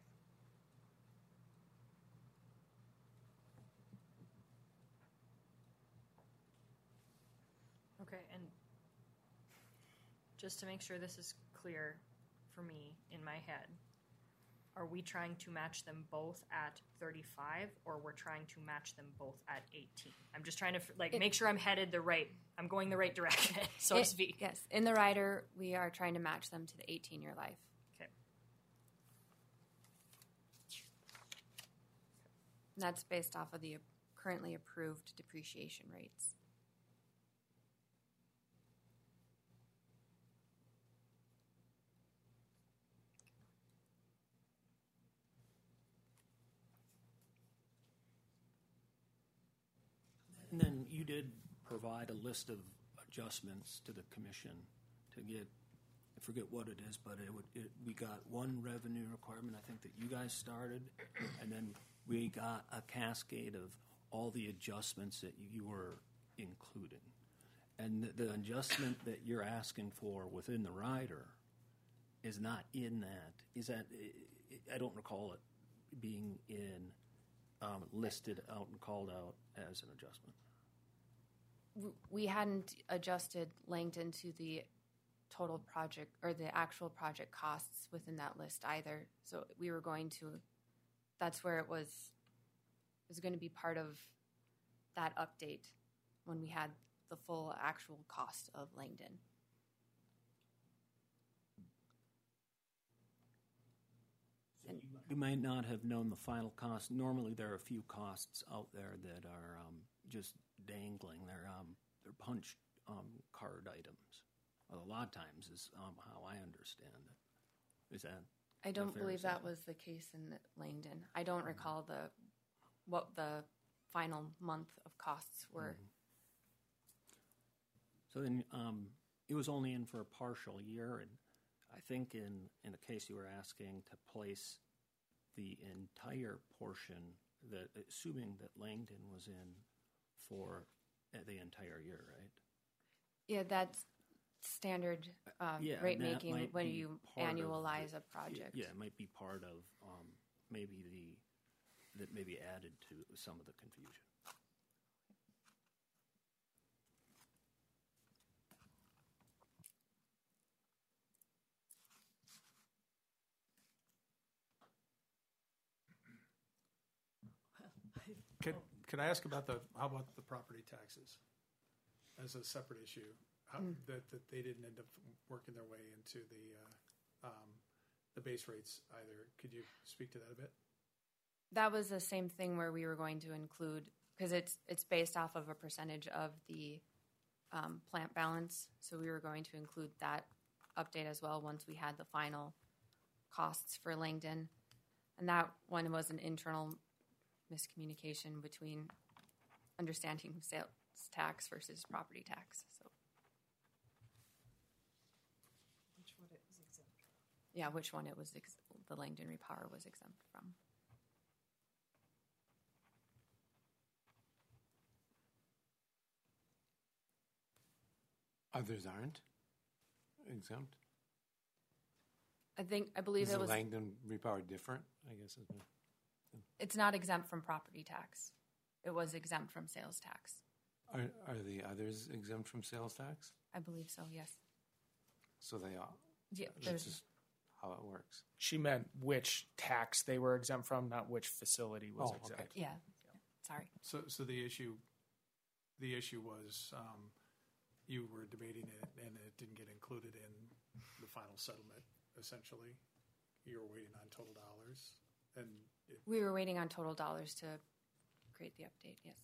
Okay, and just to make sure this is clear for me in my head, are we trying to match them both at 35 or we're trying to match them both at 18? I'm just trying to make sure I'm going the right direction, so to speak. Yes, in the rider, we are trying to match them to the 18-year life. Okay. And that's based off of the currently approved depreciation rates. And then you did provide a list of adjustments to the commission to get, I forget what it is, but we got one revenue requirement, I think, that you guys started, and then we got a cascade of all the adjustments that you were including. And the adjustment that you're asking for within the rider is not in that. Is that, I don't recall it being listed out and called out as an adjustment. We hadn't adjusted Langdon to the total project or the actual project costs within that list either. So we were going to, that's where it was going to be part of that update when we had the full actual cost of Langdon. So you might not have known the final cost. Normally there are a few costs out there that are just dangling. They're punch card items. A lot of times is how I understand it. Is that? I don't believe that was the case in Langdon. I don't recall what the final month of costs were. So then it was only in for a partial year, and I think in the case you were asking to place the entire portion, that assuming that Langdon was in for the entire year, right? Yeah, that's standard rate making when you annualize a project. Yeah, it might be part of maybe added to some of the confusion. Could I ask about how about the property taxes as a separate issue? That they didn't end up working their way into the base rates either. Could you speak to that a bit? That was the same thing where we were going to include, because it's based off of a percentage of the plant balance, so we were going to include that update as well once we had the final costs for Langdon. And that one was an internal miscommunication between understanding sales tax versus property tax. So, Which one it was exempt from? yeah, which one it was the Langdon repower was exempt from. Others aren't exempt. I believe Is it the was. Langdon repower different? I guess is my- It's not exempt from property tax. It was exempt from sales tax. Are the others exempt from sales tax? I believe so. Yes. So they are. Yeah. That's There's. just how it works. She meant which tax they were exempt from, not which facility was Oh, exempt. okay. Yeah. Sorry. So the issue was you were debating it and it didn't get included in the final settlement. Essentially, you were waiting on total dollars, and We were waiting on total dollars to create the update. Yes.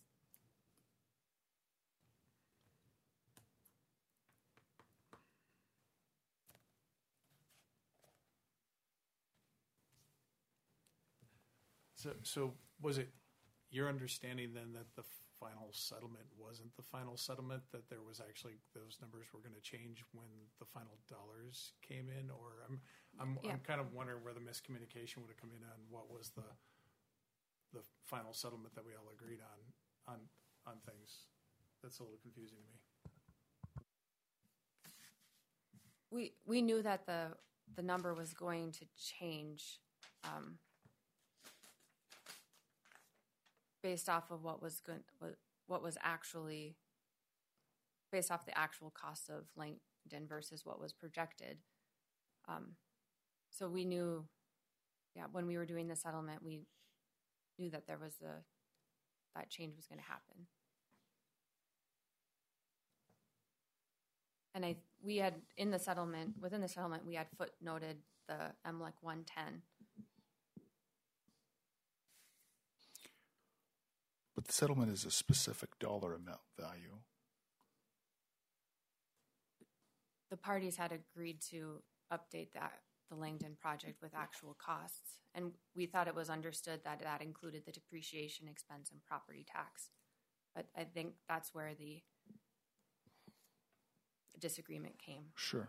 So was it your understanding then that the final settlement wasn't the final settlement, that there was actually those numbers were going to change when the final dollars came in? Or I'm kind of wondering where the miscommunication would have come in on what was the final settlement that we all agreed on things. That's a little confusing to me. We knew that the number was going to change based off of what was actually based off the actual cost of Langdon versus what was projected. So we knew, when we were doing the settlement, we knew that there was that change was going to happen. And we had within the settlement, we had footnoted the MLEC 110. But the settlement is a specific dollar amount value. The parties had agreed to update the Langdon project with actual costs, and we thought it was understood that that included the depreciation expense and property tax. But I think that's where the disagreement came. Sure.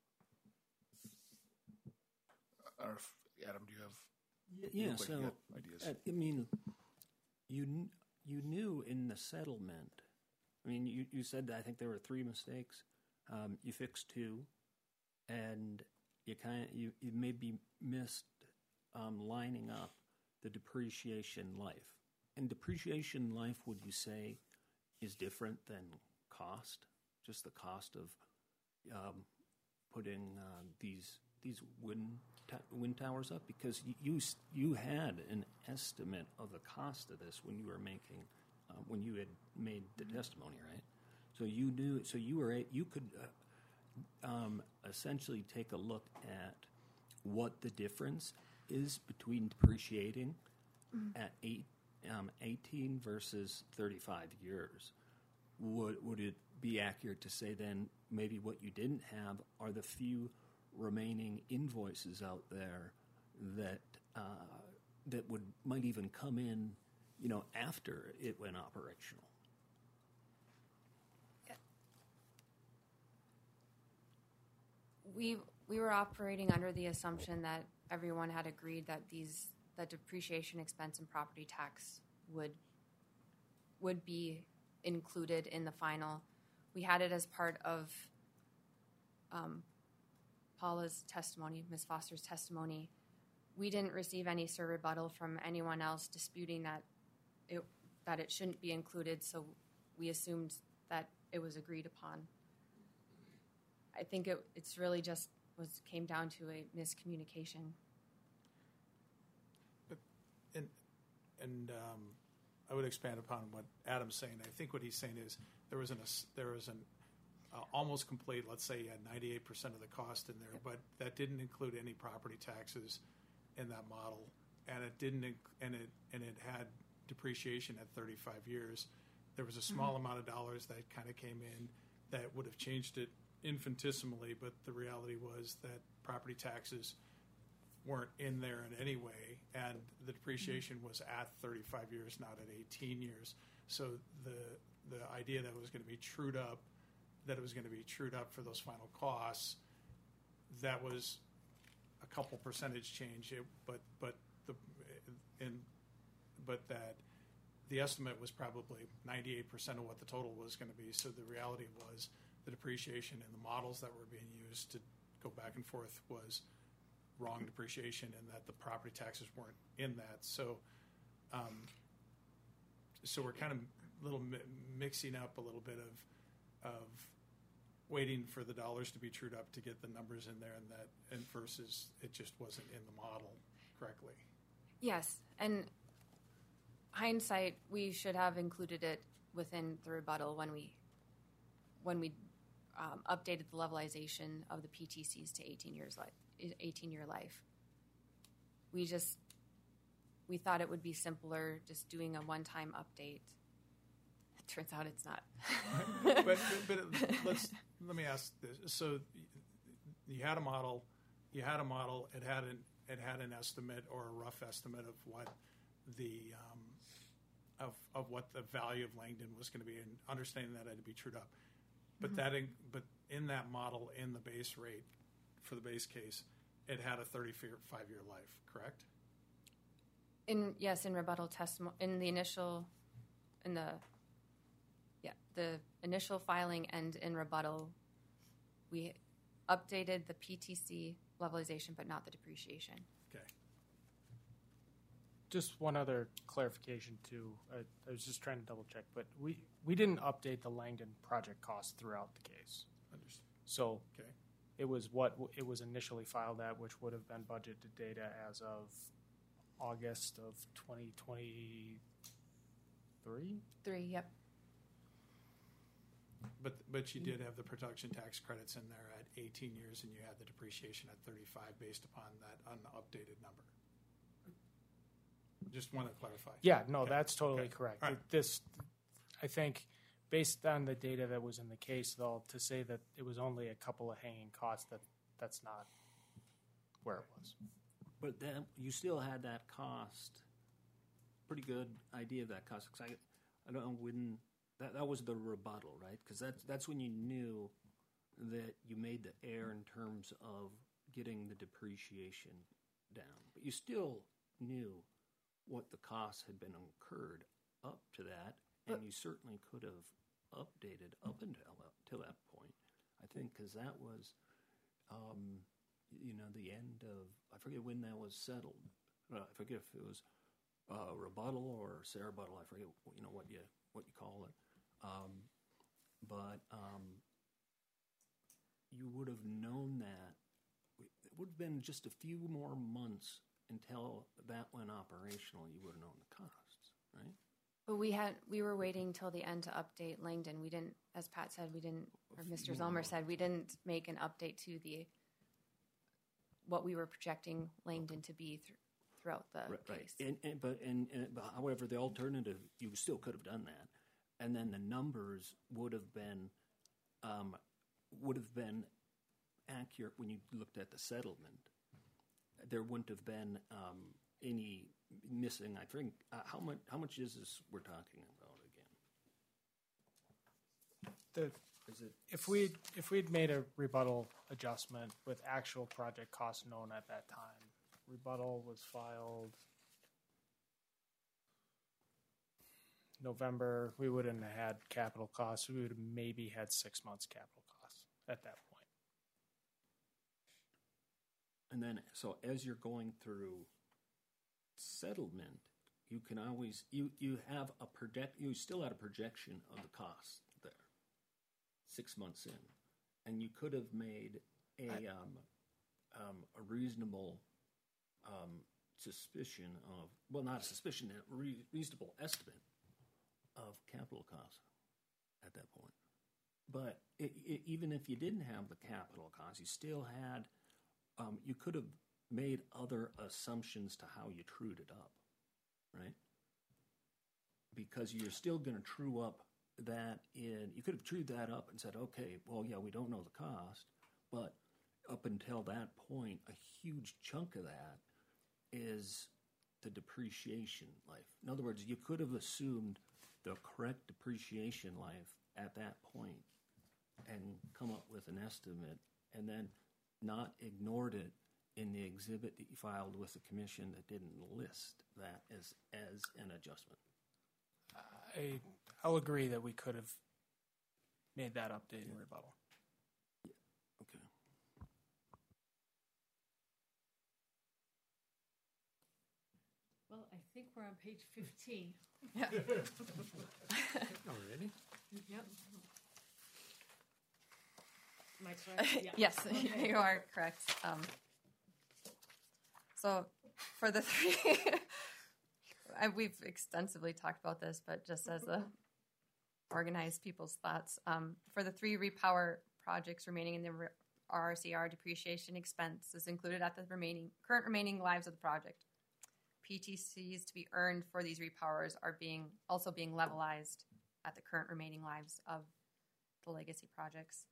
Adam, do you have? Yeah. look like So you have ideas. I mean, you knew in the settlement. I mean, you said that I think there were 3 mistakes. You fixed 2, and you maybe missed lining up the depreciation life. And depreciation life, would you say, is different than cost? Just the cost of putting these wind towers up, because you had an estimate of the cost of this when you were making when you had made the testimony, right? So you knew. So you could essentially take a look at what the difference is between depreciating at 18 versus 35 years. Would it be accurate to say then maybe what you didn't have are the few remaining invoices out there that might even come in, after it went operational? We were operating under the assumption that everyone had agreed that that depreciation expense and property tax would be included in the final. We had it as part of Paula's testimony, Ms. Foster's testimony. We didn't receive any rebuttal from anyone else disputing that it shouldn't be included, so we assumed that it was agreed upon. I think it's really just came down to a miscommunication. would expand upon what Adam's saying. I think what he's saying is there was an almost complete, let's say, 98% of the cost in there, but that didn't include any property taxes in that model, and it didn't, and it had depreciation at 35 years. There was a small amount of dollars that kind of came in that would have changed it infinitesimally, but the reality was that property taxes weren't in there in any way, and the depreciation was at 35 years, not at 18 years. So the idea that it was going to be trued up, for those final costs, that was a couple percentage change. But that the estimate was probably 98% of what the total was going to be. So the reality was the depreciation in the models that were being used to go back and forth was wrong depreciation, and that the property taxes weren't in that. So, so we're kind of mixing up a little bit of waiting for the dollars to be trued up to get the numbers in there, and versus it just wasn't in the model correctly. Yes, and hindsight, we should have included it within the rebuttal when we updated the levelization of the PTCs to 18-year life. We thought it would be simpler just doing a one-time update. It turns out it's not. but let me ask this. So you had a model. It had an estimate or a rough estimate of what the of what the value of Langdon was going to be, and understanding that had to be trued up. But but in that model, in the base rate for the base case, it had a 35-year life, correct? In rebuttal testimony, the initial filing and in rebuttal, we updated the PTC levelization, but not the depreciation. Okay. Just one other clarification too. I was just trying to double check, but we didn't update the Langdon project cost throughout the case. Understood. So okay. It was what it was initially filed at, which would have been budgeted data as of August of 2023. 3, yep. But you did have the production tax credits in there at 18 years, and you had the depreciation at 35 based upon that unupdated number. Just want to clarify. Yeah, no, okay. That's totally okay. correct. Right. I think, based on the data that was in the case, though, to say that it was only a couple of hanging costs, that's not where it was. But then you still had that cost, pretty good idea of that cost. Because I don't know when that was the rebuttal, right? Because that's when you knew that you made the error in terms of getting the depreciation down. But you still knew what the costs had been incurred up to that, and you certainly could have updated up until that point, I think, because that was, the end of, I forget when that was settled. I forget if it was rebuttal or rebuttal. I forget, what you call it. But you would have known that. It would have been just a few more months until that went operational. You would have known the costs, right? But we were waiting till the end to update Langdon. We didn't, as Pat said, or Mr. Zellmer said, we didn't make an update to what we were projecting Langdon to be throughout the case. Right. But however, the alternative, you still could have done that, and then the numbers would have been accurate when you looked at the settlement. There wouldn't have been any missing. I think how much is this we're talking about again? If we'd made a rebuttal adjustment with actual project costs known at that time, rebuttal was filed November. We wouldn't have had capital costs. We would have maybe had 6 months capital costs at that point. And then, so as you're going through settlement, you can always you have you still had a projection of the costs there 6 months in, and you could have made a reasonable suspicion of, well, not a suspicion, a reasonable estimate of capital costs at that point. But even if you didn't have the capital costs, you still had, you could have made other assumptions to how you trued it up, right? Because you're still going to true up that you could have trued that up and said, okay, well, yeah, we don't know the cost, but up until that point, a huge chunk of that is the depreciation life. In other words, you could have assumed the correct depreciation life at that point and come up with an estimate and then not ignored it in the exhibit that you filed with the commission that didn't list that as an adjustment. I'll agree that we could have made that update in rebuttal. Okay. Well, I think we're on page 15. Yeah. Already? Yep. Am I correct? Yeah. Yes, Okay. you are correct. So for the three, we've extensively talked about this, but just as a organized people's thoughts, for the 3 repower projects remaining in the RRCR, depreciation expense is included at the current remaining lives of the project. PTCs to be earned for these repowers are also being levelized at the current remaining lives of the legacy projects.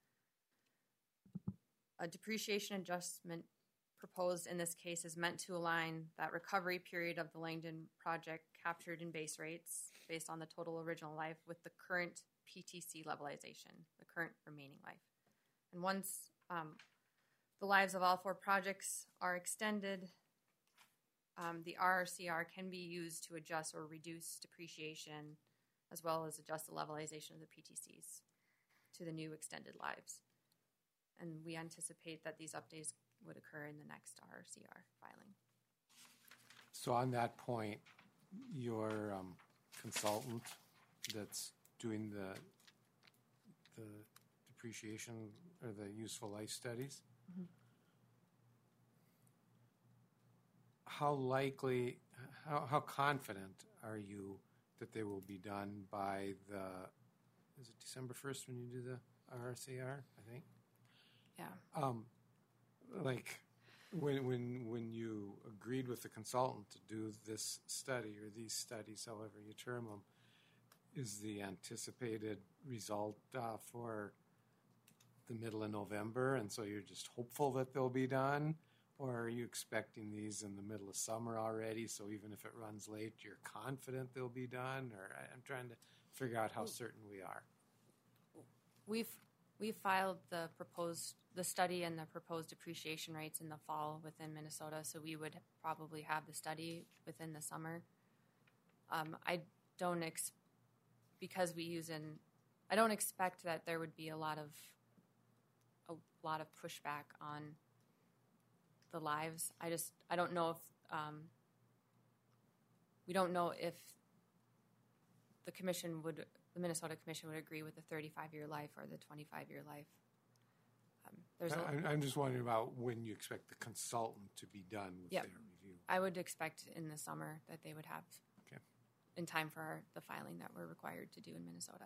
A depreciation adjustment proposed in this case is meant to align that recovery period of the Langdon project captured in base rates based on the total original life with the current PTC levelization, the current remaining life. And once the lives of all 4 projects are extended, the RRCR can be used to adjust or reduce depreciation as well as adjust the levelization of the PTCs to the new extended lives. And we anticipate that these updates would occur in the next RRCR filing. So on that point, your consultant that's doing the depreciation or the useful life studies, how likely, how confident are you that they will be done by is it December 1st when you do the RRCR, I think? Yeah. Like when you agreed with the consultant to do this study or these studies, however you term them, is the anticipated result for the middle of November, and so you're just hopeful that they'll be done? Or are you expecting these in the middle of summer already, so even if it runs late, you're confident they'll be done? Or I'm trying to figure out how certain we are. We've filed the study and the proposed depreciation rates in the fall within Minnesota, so we would probably have the study within the summer. I don't expect that there would be a lot of pushback on the lives. I don't know if we don't know if the Minnesota Commission would agree with the 35-year life or the 25-year life. I'm just wondering about when you expect the consultant to be done with their review. I would expect in the summer that they would have Okay. in time for the filing that we're required to do in Minnesota.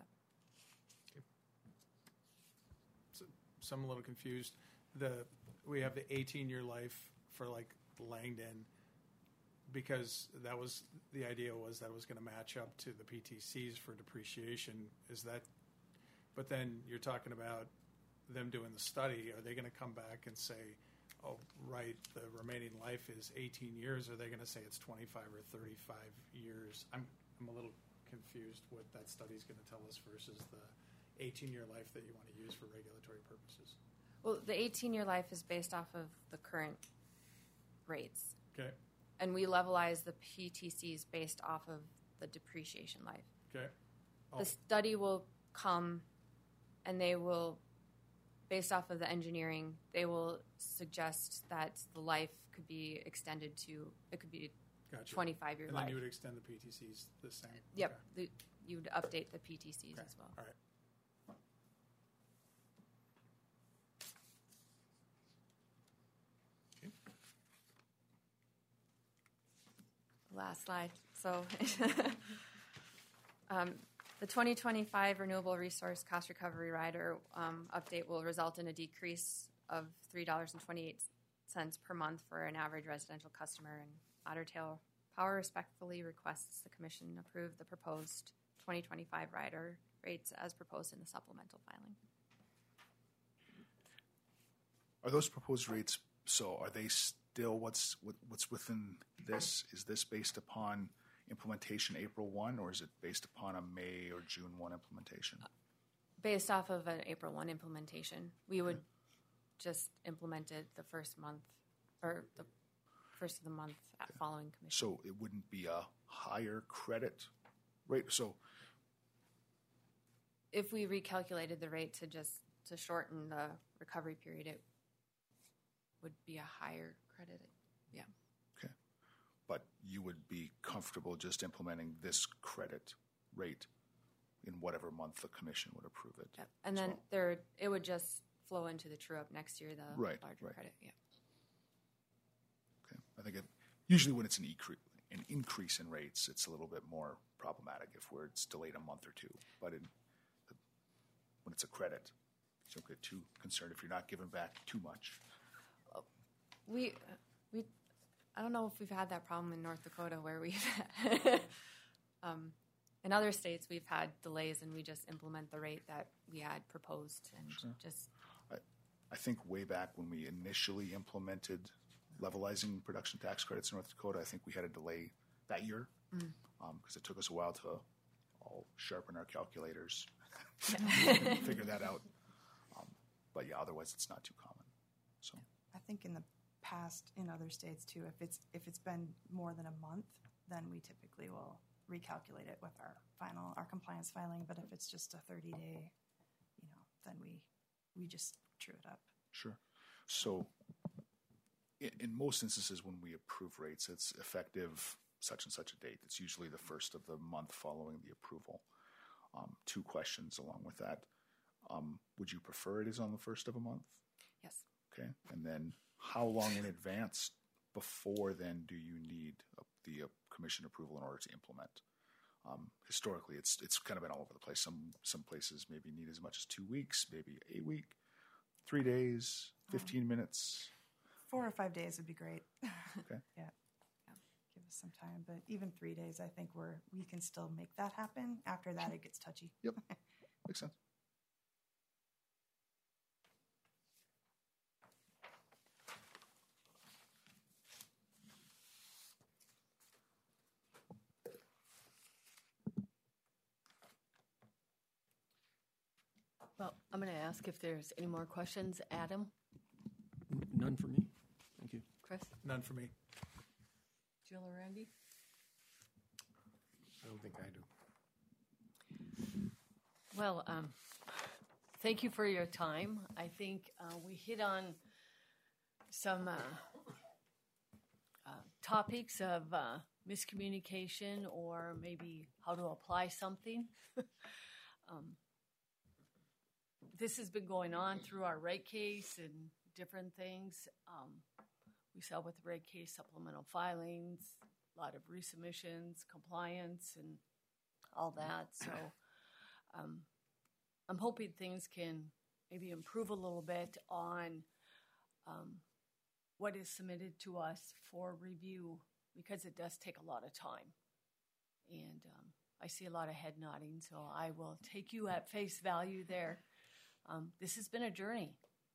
So I'm a little confused. We have the 18-year life for like Langdon because that was the idea was that it was going to match up to the PTCs for depreciation. Is that? But then you're talking about them doing the study. Are they going to come back and say, "Oh, right, the remaining life is 18 years"? Or are they going to say it's 25 or 35 years? I'm a little confused what that study is going to tell us versus the 18-year life that you want to use for regulatory purposes. Well, the 18-year life is based off of the current rates. Okay. And we levelize the PTCs based off of the depreciation life. Okay. The study will come and they will, based off of the engineering, they will suggest that the life could be extended to, it could be Gotcha. 25-year And life. then you would extend the PTCs the same? Yep. Okay. You would update the PTCs Okay. as well. All right. Last slide. So The 2025 Renewable Resource Cost Recovery Rider update will result in a decrease of $3.28 per month for an average residential customer, and Otter Tail Power respectfully requests the Commission approve the proposed 2025 rider rates as proposed in the supplemental filing. Are those proposed rates, so are they still what's within this? Is this based upon implementation April 1, or is it based upon a May or June 1 implementation? Based off of an April 1 implementation, we would just implement it the first month, or the first of the month following commission. So it wouldn't be a higher credit rate? So if we recalculated the rate to shorten the recovery period, it would be a higher credit. Yeah. Okay. But you would be comfortable just implementing this credit rate in whatever month the commission would approve it. Yep. And then it would just flow into the true up next year, the larger credit. Yeah. Okay. I think usually when it's an increase in rates, it's a little bit more problematic if it's delayed a month or two. But when it's a credit, you don't get too concerned if you're not giving back too much. I don't know if we've had that problem in North Dakota where we've in other states we've had delays and we just implement the rate that we had proposed and just. I think way back when we initially implemented levelizing production tax credits in North Dakota, I think we had a delay that year because it took us a while to all sharpen our calculators, figure that out. But yeah, otherwise it's not too common. So I think in the past in other states too, if it's been more than a month, then we typically will recalculate it with our compliance filing. But if it's just a 30-day, then we just true it up. Sure. So in most instances when we approve rates, it's effective such and such a date. It's usually the first of the month following the approval. 2 questions along with that. Would you prefer it is on the first of a month? Yes. Okay. And then how long in advance before then do you need the commission approval in order to implement? Historically, it's kind of been all over the place. Some places maybe need as much as 2 weeks, maybe a week, 3 days, 15 minutes. 4 or 5 days would be great. Okay. Yeah. Give us some time, but even 3 days, I think we can still make that happen. After that, it gets touchy. Yep. Makes sense. Well, I'm going to ask if there's any more questions. Adam? None for me. Thank you. Chris? None for me. Jill or Randy? I don't think I do. Well, thank you for your time. I think we hit on some topics of miscommunication or maybe how to apply something. This has been going on through our rate case and different things. We saw with the rate case supplemental filings, a lot of resubmissions, compliance, and all that. So I'm hoping things can maybe improve a little bit on what is submitted to us for review, because it does take a lot of time. And I see a lot of head nodding, so I will take you at face value there. This has been a journey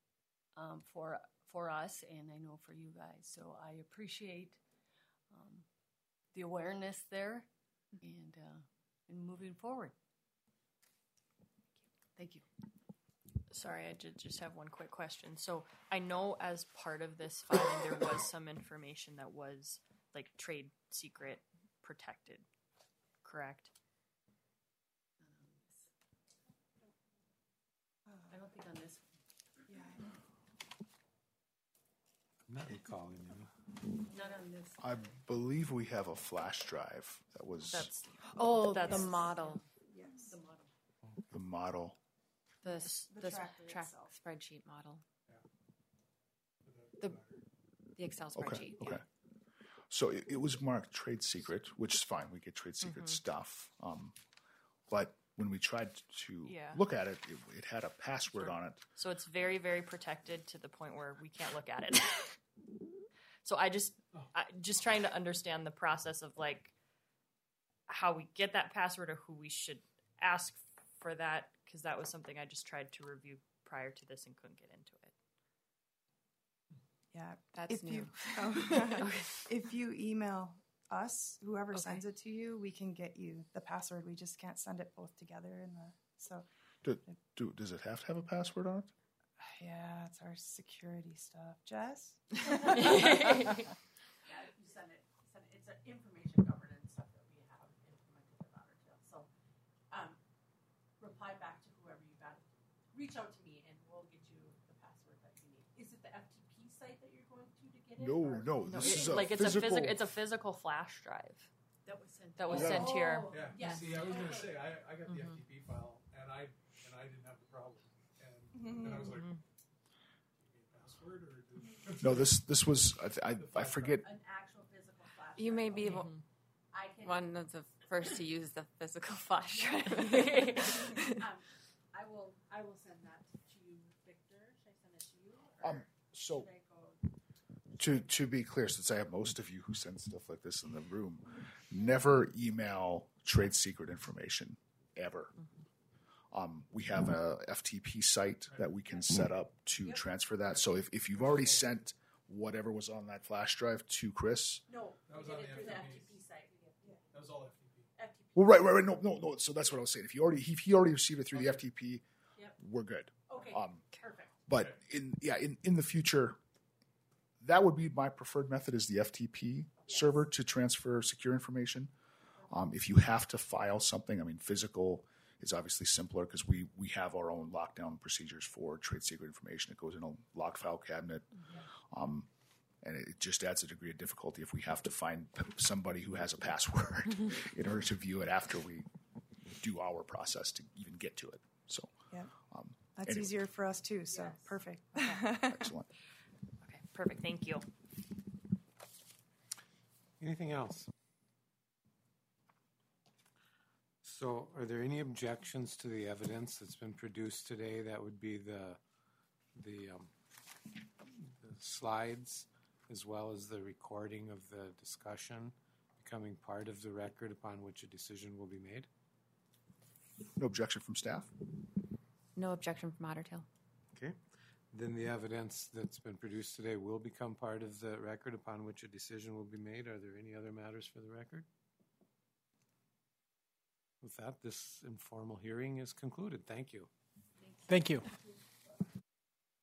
for us, and I know for you guys. So I appreciate the awareness there and moving forward. Thank you. Sorry, I did just have one quick question. So I know as part of this filing there was some information that was like trade secret protected, correct? I don't think on this. Yeah. I'm not recalling any. Not on this. I believe we have a flash drive that was That's The model. Yes. The model. the model. The tracker track itself. spreadsheet model. The Excel Okay. spreadsheet. Okay. So it was marked trade secret, which is fine. We get trade secret stuff. But when we tried to Yeah. look at it, it had a password on it. So it's very, very protected to the point where we can't look at it. So I just trying to understand the process of like how we get that password or who we should ask for that, because that was something I just tried to review prior to this and couldn't get into it. Yeah, That's if new. you if you email us, whoever Okay. sends it to you, we can get you the password. We just can't send it both together. Does it have to have a password on it? Yeah, it's our security stuff. Jess? Yeah, you send it. It's an information governance stuff that we have implemented at Ottertail. So, reply back to whoever you got. Reach out to me, and we'll get you the password that you need. Is it the FTP site that you're going to get in? No. No, This is it's a physical flash drive That was sent. that was Yeah. sent here. Yeah. Yes. See, I was going to say I got the FTP file and I didn't have the problem, and then I was like, "You need a password or?" No, this was I forget. An actual physical flash. You drive. may be able, I can. one of the first to use the physical flash drive. I will send that to you, Victor. Should I send it to you? Or So should I go? to be clear, since I have most of you who send stuff like this in the room, never email trade secret information ever. We have a FTP site that we can set up to transfer that. So if you've already sent whatever was on that flash drive to Chris, No, That was we on did it the through the FTP. FTP site. That was all FTP. FTP. well, right, no. So that's what I was saying. If he already received it through the FTP, Yep. we're good. Okay. Perfect. But in the future, that would be my preferred method is the FTP server to transfer secure information. If you have to file something, I mean, physical is obviously simpler because we have our own lockdown procedures for trade secret information. It goes in a locked file cabinet. And it just adds a degree of difficulty if we have to find somebody who has a password in order to view it after we do our process to even get to it. So, Yeah. That's anyway. easier for us too, so perfect. excellent. Okay, perfect. Thank you. Anything else? So, are there any objections to the evidence that's been produced today? That would be the slides, as well as the recording of the discussion, becoming part of the record upon which a decision will be made. No objection from staff? No objection from Ottertail. Okay. Then the evidence that's been produced today will become part of the record upon which a decision will be made. Are there any other matters for the record? With that, this informal hearing is concluded. Thank you. Thank you.